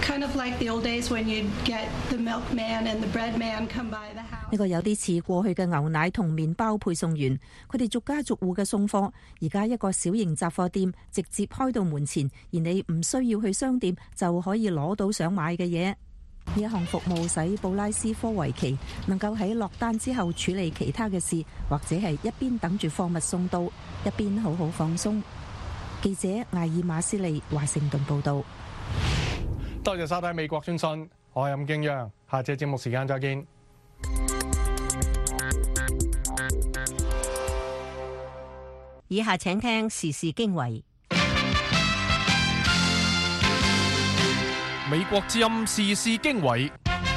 kind of like the old days when you'd get the milkman and the bread man come by the house. 呢個有啲似過去嘅牛奶同麵包配送員，佢哋逐家逐戶嘅送貨。而家一個小型雜貨店直接開到門前，而你唔需要去商店就可以攞到想買嘅嘢。呢一項服務使布拉斯科維奇能夠喺落單之後處理其他嘅事，或者係一邊等住貨物送到，一邊好好放鬆。記者艾爾馬斯利華盛頓報導。 多謝收睇美國專訊，我係任敬陽，下次節目時間再見。 以下請聽時事經緯。 美國之音時事經緯，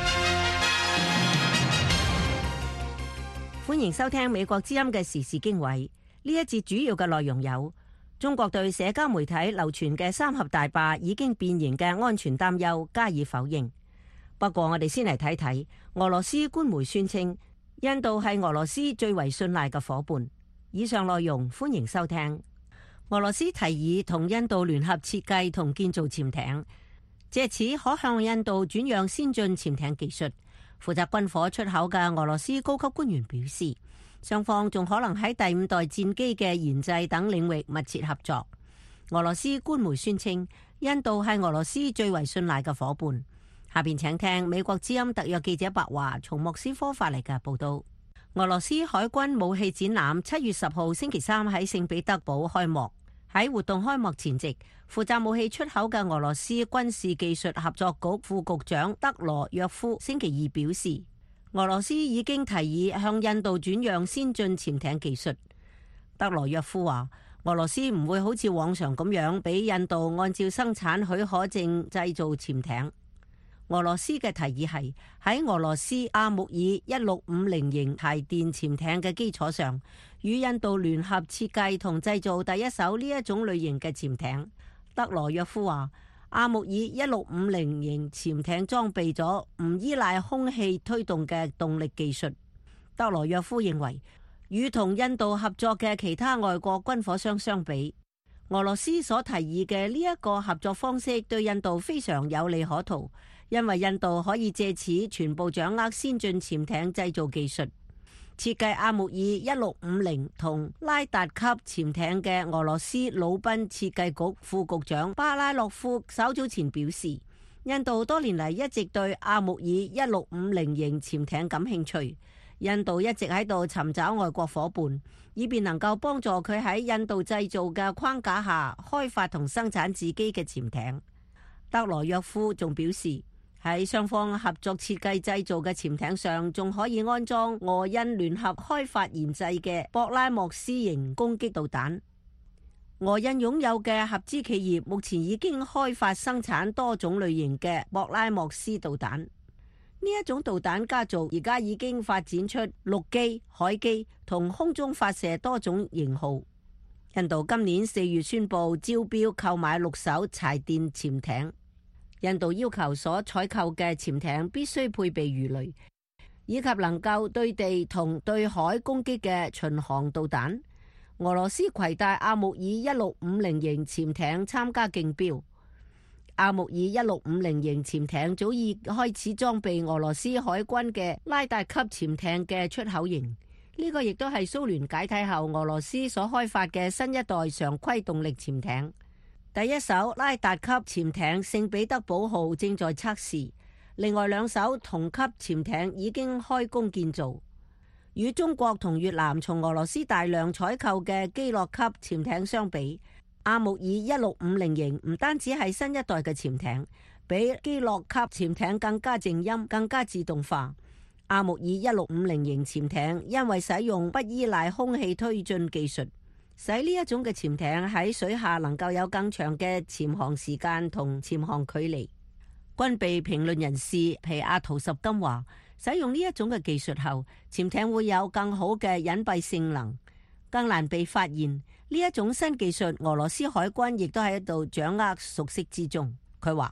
歡迎收聽美國之音嘅時事經緯。呢一節主要嘅內容有：中國對社交媒體流傳嘅三峽大壩已經變形嘅安全擔憂加以否認。不過我哋先嚟睇睇俄羅斯官媒宣稱，印度係俄羅斯最為信賴嘅夥伴。以上內容歡迎收聽。俄羅斯提議同印度聯合設計同建造潛艇，借此可向印度轉讓先進潛艇技術。負責軍火出口嘅俄羅斯高級官員表示，雙方仲可能喺第五代戰機嘅研製等領域密切合作。俄羅斯官媒宣稱，印度係俄羅斯最為信賴嘅夥伴。下邊請聽美國之音特約記者白華從莫斯科發嚟嘅報道。俄羅斯海軍武器展覽七月十號星期三喺聖彼得堡開幕。喺活動開幕前夕，負責武器出口嘅俄羅斯軍事技術合作局副局長德羅約夫星期二表示，俄羅斯已經提議向印度轉讓先進潛艇技術。德羅約夫話，俄羅斯唔會好似往常咁樣俾印度按照生產許可證製造潛艇。俄羅斯嘅提議係喺俄羅斯阿穆爾一六五零型柴電潛艇嘅基礎上，與印度聯合設計同製造第一艘呢一種類型嘅潛艇。德羅約夫話，阿穆爾一六五零型潛艇裝備咗唔依賴空氣推動嘅動力技術。德羅約夫認為，與同印度合作嘅其他外國軍火商相比，俄羅斯所提議嘅呢一個合作方式對印度非常有利可圖。因為印度可以借此全部掌握先進潛艇製造技術。設計阿穆爾一六五零同拉達級潛艇嘅俄羅斯魯賓設計局副局長巴拉洛夫稍早前表示，印度多年嚟一直對阿穆爾一六五零型潛艇感興趣。印度一直喺度尋找外國夥伴，以便能夠幫助佢喺印度製造嘅框架下開發同生產自己嘅潛艇。德羅約夫仲表示，喺雙方合作設計製造嘅潛艇上，仲可以安裝俄印聯合開發研製嘅博拉莫斯型攻擊導彈。俄印擁有嘅合資企業目前已經開發生產多種類型嘅博拉莫斯導彈。呢一種導彈家族而家已經發展出陸基、海基同空中發射多種型號。印度今年四月宣布招標購買六艘柴電潛艇。印度要求所採購嘅潛艇必須配備魚雷，以及能夠對地同對海攻擊嘅巡航導彈。俄羅斯攜帶阿穆爾一六五零型潛艇參加競標。阿穆爾一六五零型潛艇早已開始裝備俄羅斯海軍嘅拉達級潛艇嘅出口型，呢、這個亦都係蘇聯解體後俄羅斯所開發嘅新一代常規動力潛艇。第一艘拉達級潛艇聖彼得堡號正在測試，另外兩艘同級潛艇已經開工建造。與中國同越南從俄羅斯大量採購嘅基洛級潛艇相比，阿穆爾一六五零型唔單止係新一代嘅潛艇，比基洛級潛艇更加靜音、更加自動化。阿穆爾一六五零型潛艇因為使用不依賴空氣推進技術，使呢一種嘅潛艇喺水下能夠有更長嘅潛航時間同潛航距離。軍備評論人士皮亞圖什金話，使用呢一種嘅技術後，潛艇會有更好嘅隱蔽性能，更難被發現。呢一種新技術，俄羅斯海軍亦都喺度掌握熟悉之中。佢話：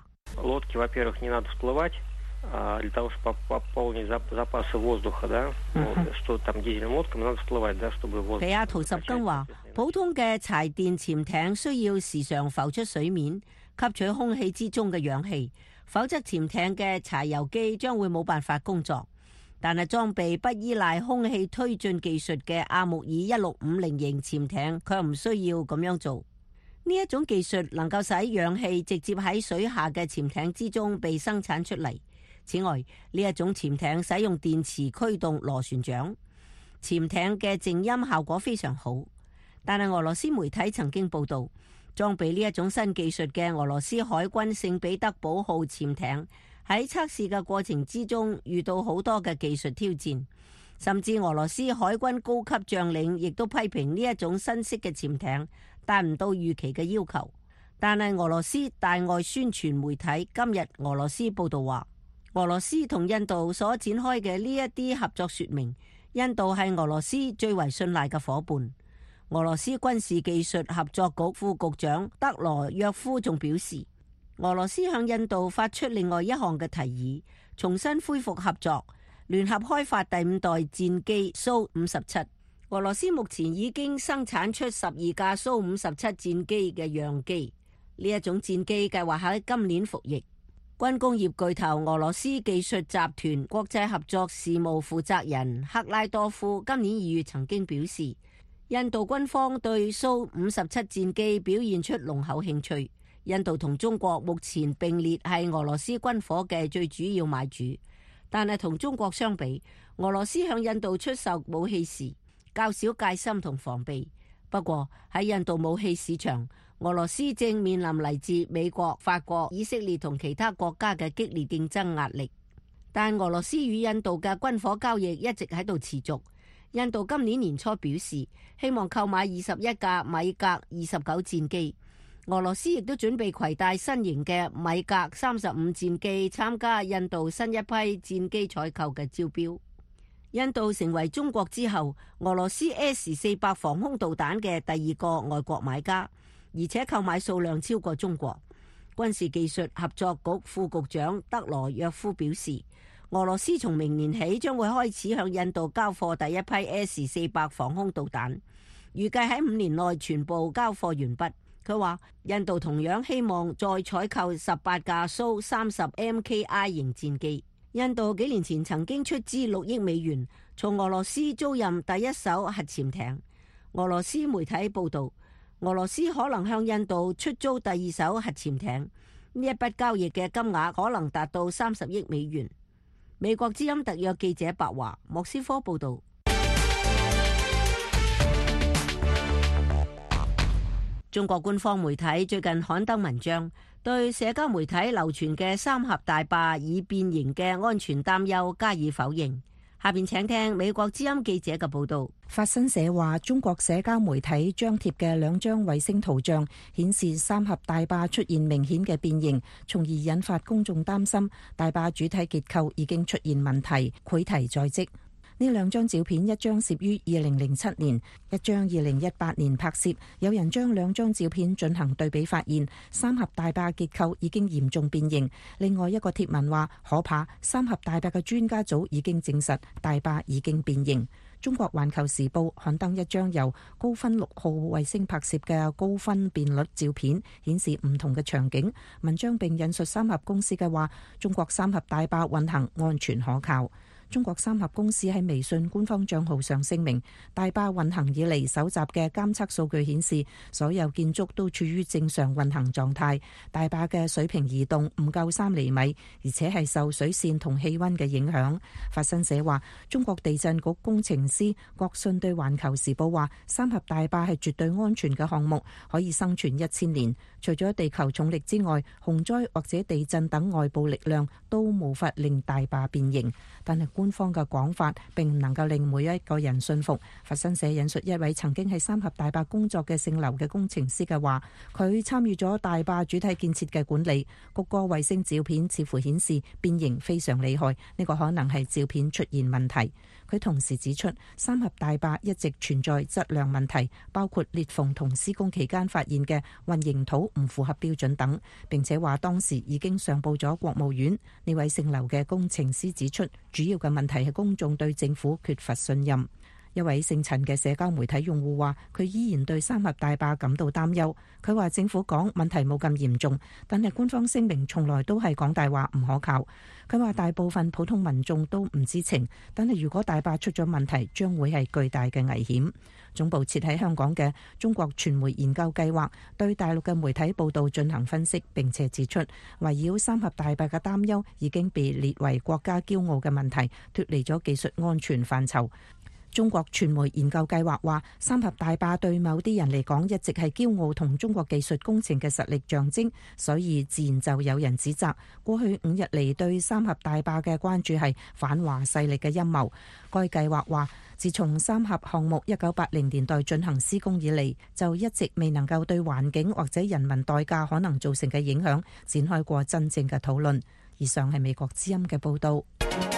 для того, чтобы пополнить запасы воздуха, да, что там дизельным лодкам надо всплывать, да, чтобы воздух. 皮亞圖什根話，普通嘅柴電潛艇需要時常浮出水面，吸取空氣之中嘅氧氣。 否則潛艇嘅柴油機將會冇辦法工作。但係裝備不依賴空氣推進技術嘅阿穆爾一六五零型潛艇卻唔需要咁樣做。呢一種技術能夠使氧氣直接喺水下嘅潛艇之中被生產出嚟。此外，呢一種潛艇使用電磁驅動螺旋槳，潛艇嘅靜音效果非常好。但係俄羅斯媒體曾經報道，裝備呢一種新技術嘅俄羅斯海軍聖彼得堡號潛艇喺測試嘅過程之中遇到好多嘅技術挑戰，甚至俄羅斯海軍高級將領亦都批評呢一種新式嘅潛艇達唔到預期嘅要求。但係俄羅斯大外宣傳媒體今日俄羅斯報道話，俄羅斯同印度所展開嘅呢一啲合作說明，印度係俄羅斯最為信賴嘅夥伴。俄羅斯軍事技術合作局副局長德羅約夫仲表示，俄羅斯向印度發出另外一項嘅提議，重新恢復合作，聯合開發第五代戰機蘇五十七。俄羅斯目前已經生產出十二架蘇五十七戰機嘅樣機，呢一種戰機計劃喺今年服役。軍工業巨頭俄羅斯技術集團國際合作事務負責人克拉多夫今年二月曾經表示，印度軍方對蘇五十七戰機表現出濃厚興趣。印度同中國目前並列係俄羅斯軍火嘅最主要買主，但係同中國相比，俄羅斯向印度出售武器時較少戒心同防備。不過喺印度武器市場，俄羅斯正面臨嚟自美國、法國、以色列同其他國家嘅激烈競爭壓力。但俄羅斯與印度嘅軍火交易一直喺度持續。印度今年年初表示希望購買二十一架米格二十九戰機。俄羅斯亦都準備攜帶新型嘅米格三十五戰機參加印度新一批戰機採購嘅招標。印度成為中國之後俄羅斯 S 四百防空導彈嘅第二個外國買家，而且購買數量超過中國。軍事技術合作局副局長德羅約夫表示，俄羅斯從明年起將會開始向印度交貨第一批 S 四百防空導彈，預計喺五年內全部交貨完畢。佢話印度同樣希望再採購十八架蘇三十 M K I 型戰機。印度幾年前曾經出資六億美元從俄羅斯租賃第一艘核潛艇。俄羅斯媒體報道，俄羅斯可能向印度出租第二艘核潛艇，呢一筆交易嘅金額可能達到三十億美元。美國之音特約記者白華莫斯科報道。中國官方媒體最近刊登文章，對社交媒體流傳嘅三峽大壩已變形嘅安全擔憂加以否認。下邊請聽美國之音記者嘅報道。 法新社話，中國社交媒體張貼嘅兩張衛星圖像顯示三峽大壩出現明顯嘅變形，從而引發公眾擔心大壩主體結構已經出現問題，潰堤在即。呢兩張照片，一張攝於二零零七年，一張二零一八年拍攝。有人將兩張照片進行對比，發現三峽大壩結構已經嚴重變形。另外一個貼文話可怕，三峽大壩嘅專家組已經證實大壩已經變形。中國環球時報刊登一張由高分六號衛星拍攝嘅高分辨率照片，顯示唔同嘅場景。文章並引述三峽公司嘅話，中國三峽大壩運行安全可靠。中國三峽公司喺微信官方賬號上聲明，大壩運行以嚟搜集嘅監測數據顯示，所有建築都處於正常運行狀態。大壩嘅水平移動唔夠三厘米，而且係受水線同氣溫嘅影響。法新社話，中國地震局工程師郭信對環球時報話，三峽大壩係絕對安全嘅項目，可以生存一千年。除咗地球重力之外，洪災或者地震等外部力量都無法令大壩變形。但係官方嘅講法並唔能夠令每一個人信服。法新社引述一位曾經喺三峽大壩工作嘅姓劉嘅工程師嘅話，佢參與咗大壩主體建設嘅管理。谷歌衛星照片似乎顯示變形非常厲害，呢個可能係照片出現問題。佢同時指出，三峽大壩一直存在質量問題，包括裂縫同施工期間發現嘅混凝土唔符合標準等，並且話當時已經上報咗國務院。呢位姓劉嘅工程師指出，主要嘅問題係公眾對政府缺乏信任。 一位姓陳嘅社交媒體用戶話，佢依然對三峽大壩感到擔憂。佢話政府講問題冇咁嚴重，但係官方聲明從來都係講大話，唔可靠。佢話大部分普通民眾都唔知情，但係如果大壩出咗問題，將會係巨大嘅危險。總部設喺香港嘅中國傳媒研究計劃對大陸嘅媒體報導進行分析，並且指出圍繞三峽大壩嘅擔憂已經被列為國家驕傲嘅問題，脫離咗技術安全範疇。中國傳媒研究計劃話，三峽大壩對某啲人嚟講一直係驕傲同中國技術工程嘅實力象徵，所以自然就有人指責過去五日嚟對三峽大壩嘅關注係反華勢力嘅陰謀。該計劃話，自從三峽項目一九八零年代進行施工以嚟，就一直未能夠對環境或者人民代價可能造成嘅影響展開過真正嘅討論。以上係美國之音嘅報導。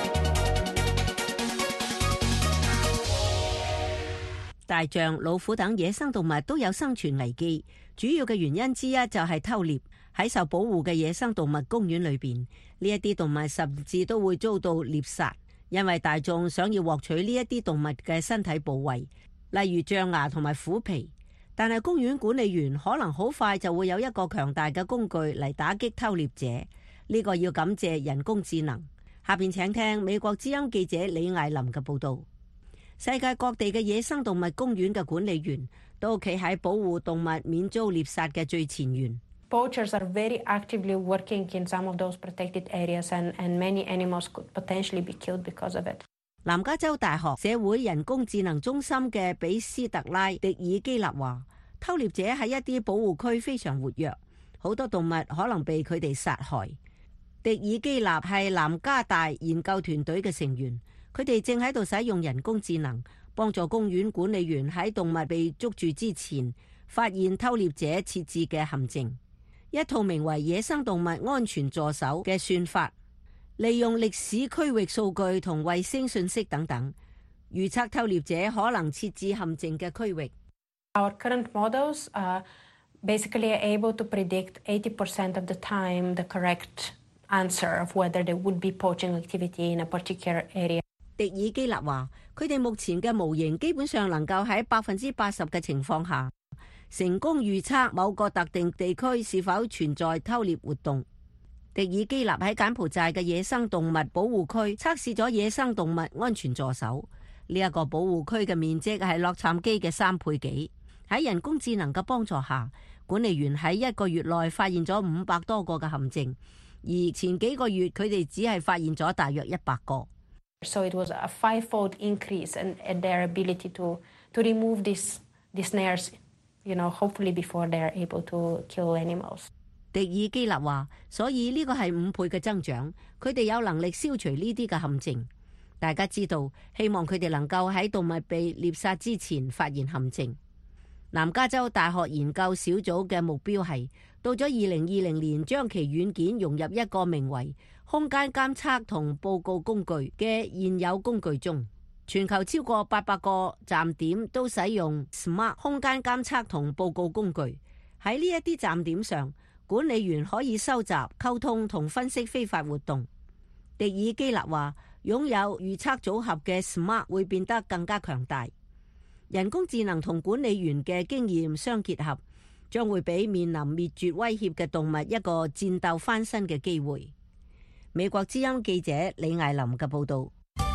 大象、老虎等野生動物都有生存危機，主要嘅原因之一就係偷獵。喺受保護嘅野生動物公園裏邊，呢一啲動物甚至都會遭到獵殺，因為大眾想要獲取呢一啲動物嘅身體部位，例如象牙同埋虎皮。但係公園管理員可能好快就會有一個強大嘅工具嚟打擊偷獵者，呢個要感謝人工智能。下邊請聽美國之音記者李艾琳嘅報道。世界各地嘅野生動物公園嘅管理員都企喺保護動物免遭獵殺嘅最前沿。 Poachers are very actively working in some of those protected areas, and, and many animals could potentially be killed because of it. 南加州大學社會人工智能中心嘅比斯特拉迪爾基納話，偷獵者喺一啲保護區非常活躍，好多動物可能被佢哋殺害。迪爾基納係南加大研究團隊嘅成員。佢哋正喺度使用人工智能幫助公園管理員喺動物被捉住之前發現偷獵者設置嘅陷阱。一套名為野生動物安全助手嘅算法，利用歷史區域數據同衛星信息等等，預測偷獵者可能設置陷阱嘅區域。 Our current models are basically able to predict eighty percent of the time the correct answer of whether there would be poaching activity in a particular area. 迪爾基納話，佢哋目前嘅模型基本上能夠喺百分之八十嘅情況下，成功預測某個特定地區是否存在偷獵活動。迪爾基納喺柬埔寨嘅野生動物保護區測試咗野生動物安全助手，呢一個保護區嘅面積係洛杉磯嘅三倍幾。喺人工智能嘅幫助下，管理員喺一個月內發現咗五百多個嘅陷阱，而前幾個月佢哋只係發現咗大約一百個。 So it was a five-fold increase in, in their ability to to remove these these snares, you know, hopefully before they are able to kill animals. 迪爾基納話，所以呢個係五倍嘅增長，佢哋有能力消除呢啲嘅陷阱。大家知道，希望佢哋能夠喺動物被獵殺之前發現陷阱。南加州大學研究小組嘅目標係到咗二零二零年，將其軟件融入一個名為空間監測同報告工具嘅現有工具中。全球超過八百個站點都使用 Smart 空間監測同報告工具。喺呢一啲站點上，管理員可以收集、溝通同分析非法活動。迪爾基納話，擁有預測組合嘅 Smart 會變得更加強大。人工智能同管理員嘅經驗相結合，將會俾面臨滅絕威脅嘅動物一個戰鬥翻身嘅機會。美國之音記者李艾琳嘅報道。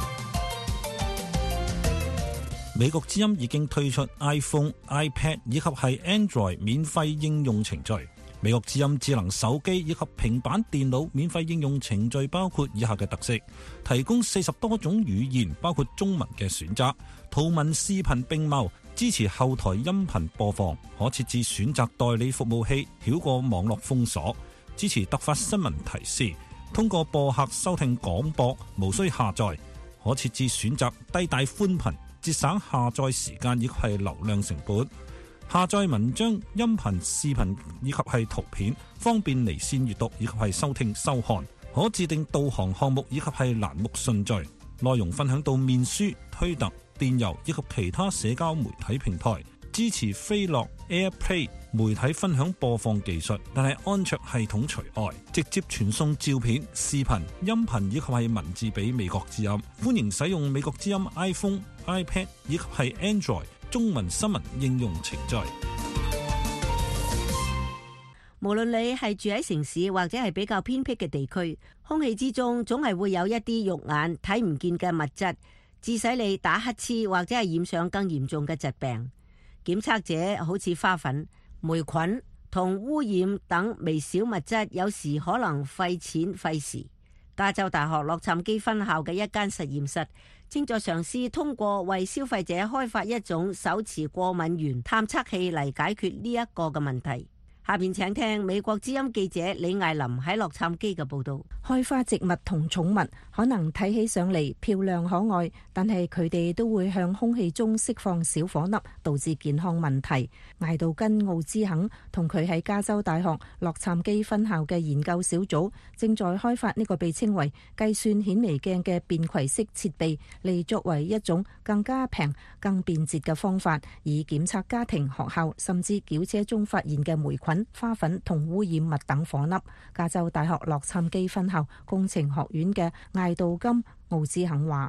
美國之音已經推出 iPhone、iPad 以及係 Android 免費應用程序。美國之音智能手機以及平板電腦免費應用程序包括以下嘅特色：提供四十多種語言，包括中文嘅選擇，圖文視頻並茂，支持後台音頻播放，可設置選擇代理服務器，繞過網絡封鎖，支持突發新聞提示，通過播客收聽廣播，無需下載，可設置選擇低帶寬頻，節省下載時間以及係流量成本。下載文章、音頻、視頻以及係圖片，方便離線閱讀以及係收聽收看。可自定導航項目以及係欄目順序。內容分享到面書、推特、電郵以及其他社交媒體平台。支持飛樂 AirPlay 媒體分享播放技術，但係安卓系統除外。直接傳送照片、視頻、音頻以及係文字俾美國之音。歡迎使用美國之音 iPhone、 iPad 以及係 Android 中文新聞應用程序。 無論你係住喺城市或者係比較偏僻嘅地區，空氣之中總係會有一啲肉眼睇唔見嘅物質，致使你打乞嗤或者係染上更嚴重嘅疾病。檢測者好似花粉、霉菌同污染等微小物質，有時可能費錢費時。加州大學洛杉磯分校嘅一間實驗室正在嘗試通過為消費者開發一種手持過敏原探測器嚟解決呢一個嘅問題。下邊請聽美國之音記者李艾琳喺洛杉磯嘅報道。 開花植物同寵物可能睇起上嚟漂亮可愛，但係佢哋都會向空氣中釋放小火粒，導致健康問題。艾杜根奧茲肯同佢喺加州大學洛杉磯分校嘅研究小組正在開發呢個被稱為計算顯微鏡嘅便攜式設備，嚟作為一種更加平、更便捷嘅方法，以檢測家庭、學校甚至轎車中發現嘅霉菌、花粉同污染物等火粒。加州大學洛杉磯分校工程學院嘅艾杜金奧茲肯話：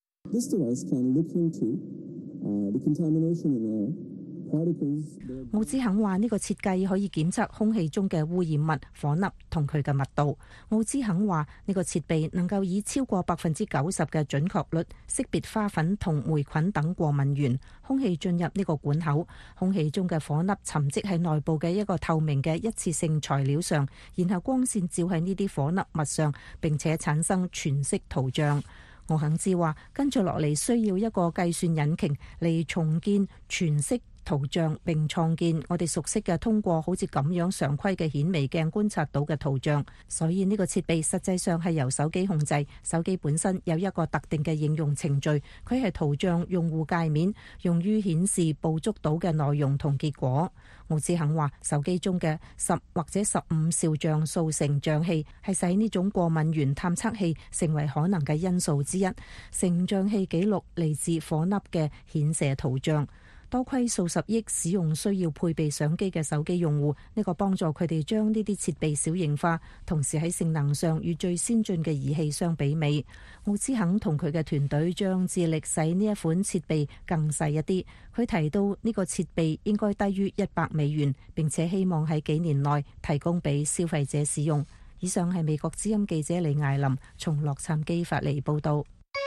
奧茲肯話呢個設計可以檢測空氣中嘅污染物、火粒同佢嘅密度。奧茲肯話呢個設備能夠以超過百分之九十嘅準確率識別花粉同霉菌等過敏源。空氣進入呢個管口，空氣中嘅火粒沉積喺內部嘅一個透明嘅一次性材料上，然後光線照喺呢啲火粒物上，並且產生全息圖像。奧肯茲話，跟住落嚟需要一個計算引擎嚟重建全息圖像，並創建我哋熟悉嘅通過好似咁樣常規嘅顯微鏡觀察到嘅圖像。所以呢個設備實際上係由手機控制，手機本身有一個特定嘅應用程序，佢係圖像用戶界面，用於顯示捕捉到嘅內容同結果。奧茲肯話，手機中嘅十或者十五兆像素成像器係使呢種過敏原探測器成為可能嘅因素之一。成像器記錄嚟自火粒嘅顯射圖像。多虧數十億使用需要配備相機嘅手機用戶，呢個幫助佢哋將呢啲設備小型化，同時喺性能上與最先進嘅儀器相媲美。奧茲肯同佢嘅團隊將致力使呢一款設備更細一啲。佢提到呢個設備應該低於一百美元，並且希望喺幾年內提供俾消費者使用。以上係美國之音記者李艾琳從洛杉磯發嚟報道。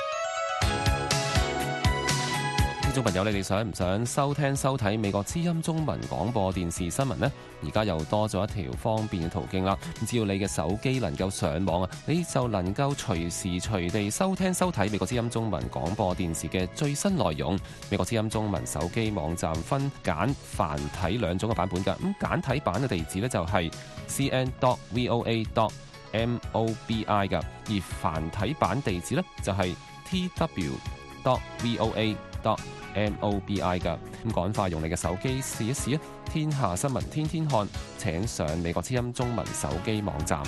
聽眾朋友，你哋想唔想收聽收睇美國之音中文廣播電視新聞呢？而家又多咗一條方便嘅途徑啦！只要你嘅手機能夠上網啊，你就能夠隨時隨地收聽收睇美國之音中文廣播電視嘅最新內容。美國之音中文手機網站分簡繁體兩種嘅版本㗎。咁簡體版嘅地址呢，就係 c n dot v o a dot m o b i 㗎，而繁體版地址呢，就係 t w dot v o a dot m o b i 噶。咁趕快用你嘅手機試一試啊！天下新聞天天看，請上美國之音中文手機網站。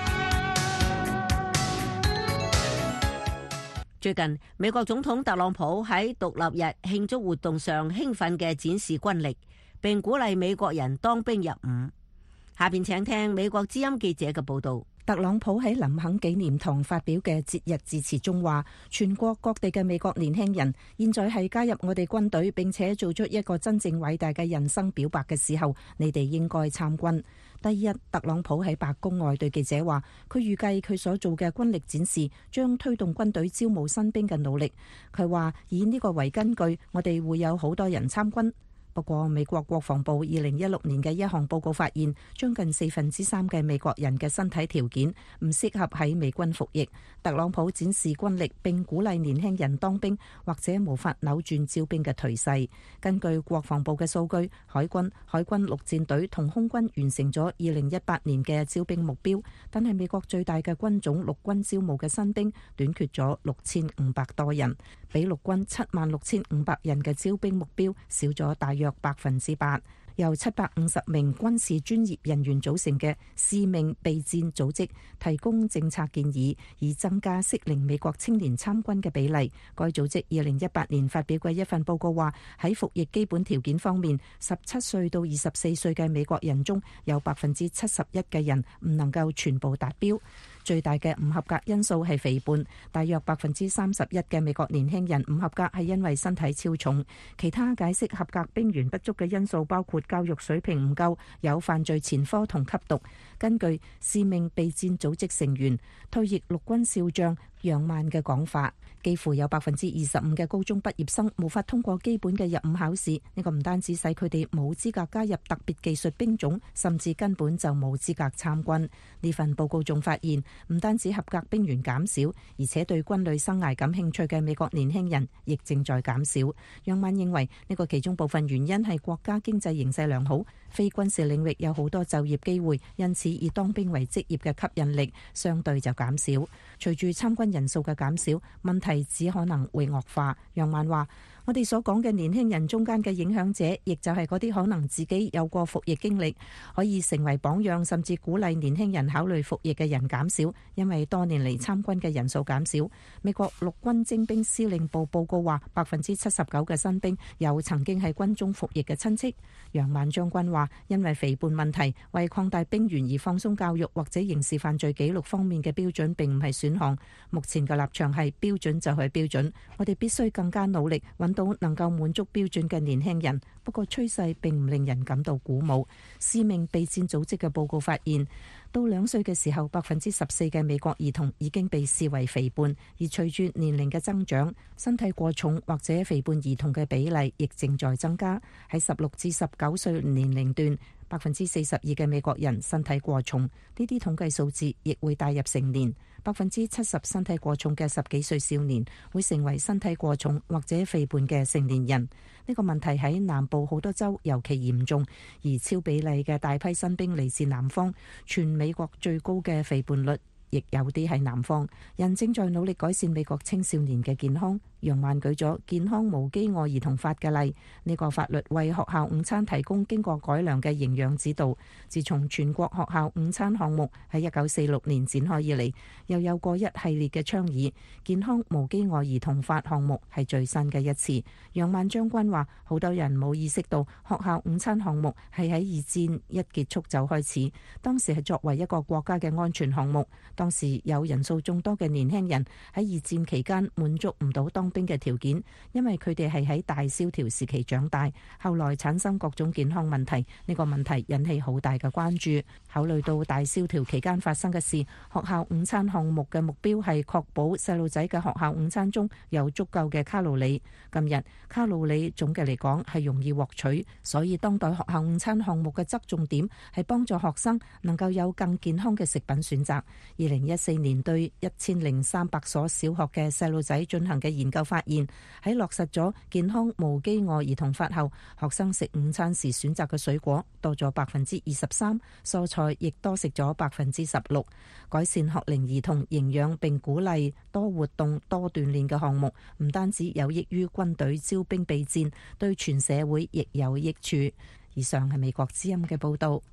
最近美國總統特朗普喺獨立日慶祝活動上興奮嘅展示軍力，並鼓勵美國人當兵入伍。下邊請聽美國之音記者嘅報道。 特朗普喺林肯紀念堂發表嘅節日致辭中話，全國各地嘅美國年輕人現在係加入我哋軍隊，並且做出一個真正偉大嘅人生表白嘅時候，你哋應該參軍。第二日，特朗普喺白宮外對記者話，佢預計佢所做嘅軍力展示將推動軍隊招募新兵嘅努力。佢話以呢個為根據，我哋會有好多人參軍。不過，美國國防部二零一六年嘅一項報告發現，將近四分之三嘅美國人嘅身體條件唔適合喺美軍服役。特朗普展示軍力並鼓勵年輕人當兵，或者無法扭轉招兵嘅頹勢。根據國防部嘅數據，海軍、海軍陸戰隊同空軍完成咗二零一八年嘅招兵目標，但係美國最大嘅軍種陸軍招募嘅新兵短缺咗六千五百多人，比陸軍七萬六千五百人嘅招兵目標少咗大約約百分之八。由七百五十名軍事專業人員組成嘅使命備戰組織提供政策建議，以增加適齡美國青年參軍嘅比例。該組織二零一八年發表嘅一份報告話，喺服役基本條件方面，十七歲到二十四歲嘅美國人中有百分之七十一嘅人唔能夠全部達標。 最大嘅唔合格因素係肥胖，大約百分之三十一嘅美國年輕人唔合格係因為身體超重。其他解釋合格兵員不足嘅因素包括教育水平唔夠、有犯罪前科同吸毒。根據使命備戰組織成員、退役陸軍少將楊曼嘅講法，幾乎有百分之二十五嘅高中畢業生無法通過基本嘅入伍考試。呢個唔單止使佢哋冇資格加入特別技術兵種，甚至根本就冇資格參軍。呢份報告仲發現，唔單止合格兵員減少，而且對軍旅生涯感興趣嘅美國年輕人亦正在減少。楊曼認為呢個其中部分原因係國家經濟形勢良好，非軍事領域有好多就業機會，因此以當兵為職業嘅吸引力相對就減少。隨住參軍人數嘅減少，問題只可能會惡化。楊曼話：我哋所講嘅年輕人中間嘅影響者，亦就係嗰啲可能自己有過服役經歷，可以成為榜樣，甚至鼓勵年輕人考慮服役嘅人減少，因為多年嚟參軍嘅人數減少。美國陸軍徵兵司令部報告話，百分之七十九嘅新兵有曾經喺軍中服役嘅親戚。楊曼將軍話，因為肥胖問題，為擴大兵員而放鬆教育或者刑事犯罪記錄方面嘅標準並唔係選項。目前嘅立場係標準就係標準，我哋必須更加努力揾到能夠滿足標準嘅年輕人。不過趨勢並唔令人感到鼓舞。使命備戰組織嘅報告發現，到兩歲嘅時候，百分之十四嘅美國兒童已經被視為肥胖，而隨住年齡嘅增長，身體過重或者肥胖兒童嘅比例亦正在增加。喺十六至十九歲年齡段，百分之四十二嘅美國人身體過重，呢啲統計數字亦會帶入成年。百分之七十身體過重嘅十幾歲少年會成為身體過重或者肥胖嘅成年人。呢個問題喺南部好多州尤其嚴重，而超比例嘅大批新兵嚟自南方，全美國最高嘅肥胖率亦有啲係南方。人正在努力改善美國青少年嘅健康。楊曼舉咗健康無飢餓兒童法嘅例，呢個法律為學校午餐提供經過改良嘅營養指導。自從全國學校午餐項目喺一九四六年展開以嚟，又有過一系列嘅倡議。健康無飢餓兒童法項目係最新嘅一次。楊曼將軍話，好多人冇意識到學校午餐項目係喺二戰一結束就開始，當時係作為一個國家嘅安全項目。當時有人數眾多嘅年輕人喺二戰期間滿足唔到當兵嘅條件，因為佢哋係喺大蕭條時期長大，後來產生各種健康問題。呢個問題引起好大嘅關注。考慮到大蕭條期間發生嘅事，學校午餐項目嘅目標係確保細路仔嘅學校午餐中有足夠嘅卡路里。今日卡路里總嘅嚟講係容易獲取，所以當代學校午餐項目嘅側重點係幫助學生能夠有更健康嘅食品選擇。二零一四年對一千零三百所小學嘅細路仔進行嘅研究發現，喺落實咗健康無飢餓兒童法後，學生食午餐時選擇嘅水果多咗百分之二十三，蔬菜亦多食咗百分之十六。改善學齡兒童營養並鼓勵多活動多鍛煉嘅項目，唔單止有益於軍隊招兵備戰，對全社會亦有益處。以上係美國之音嘅報道。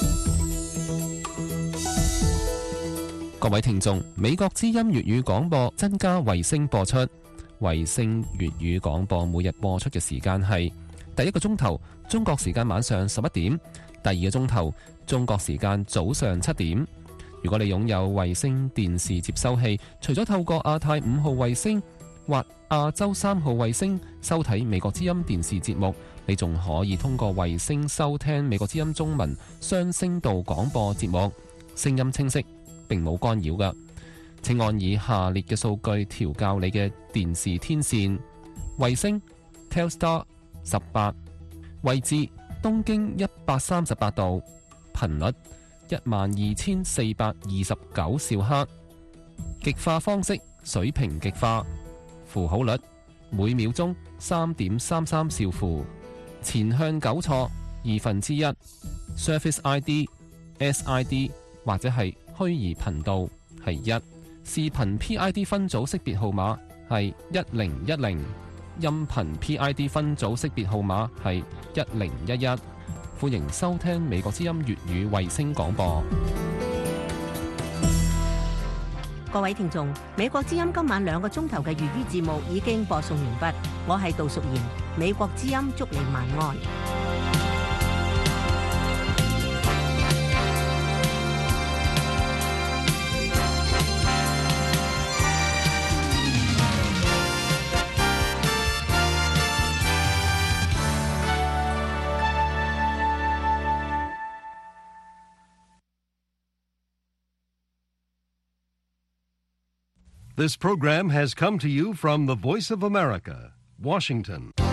各位聽眾，美國之音粵語廣播增加衛星播出。衛星粵語廣播每日播出嘅時間係第一個鐘頭中國時間晚上十一點，第二個鐘頭中國時間早上七點。如果你擁有衛星電視接收器，除咗透過亞太五號衛星或亞洲三號衛星收睇美國之音電視節目，你仲可以通過衛星收聽美國之音中文雙聲道廣播節目，聲音清晰，並冇干擾㗎。請按以下列嘅數據調校你嘅電視天線：衛星 Telstar 十八，位置東經一百三十八度，頻率一萬二千四百二十九兆赫，極化方式水平極化，符號率每秒鐘三點三三兆符，前向糾錯二分之一 ，Surface I D、S I D 或者係虛擬頻道係一。視頻 P I D 分組識別號碼係一零一零，音頻 P I D 分組識別號碼係一零一一。歡迎收聽美國之音粵語衛星廣播。 各位聽眾，美國之音今晚兩個鐘頭嘅粵語節目已經播送完畢，我係杜淑賢，美國之音祝你晚安。 This program has come to you from the Voice of America, Washington.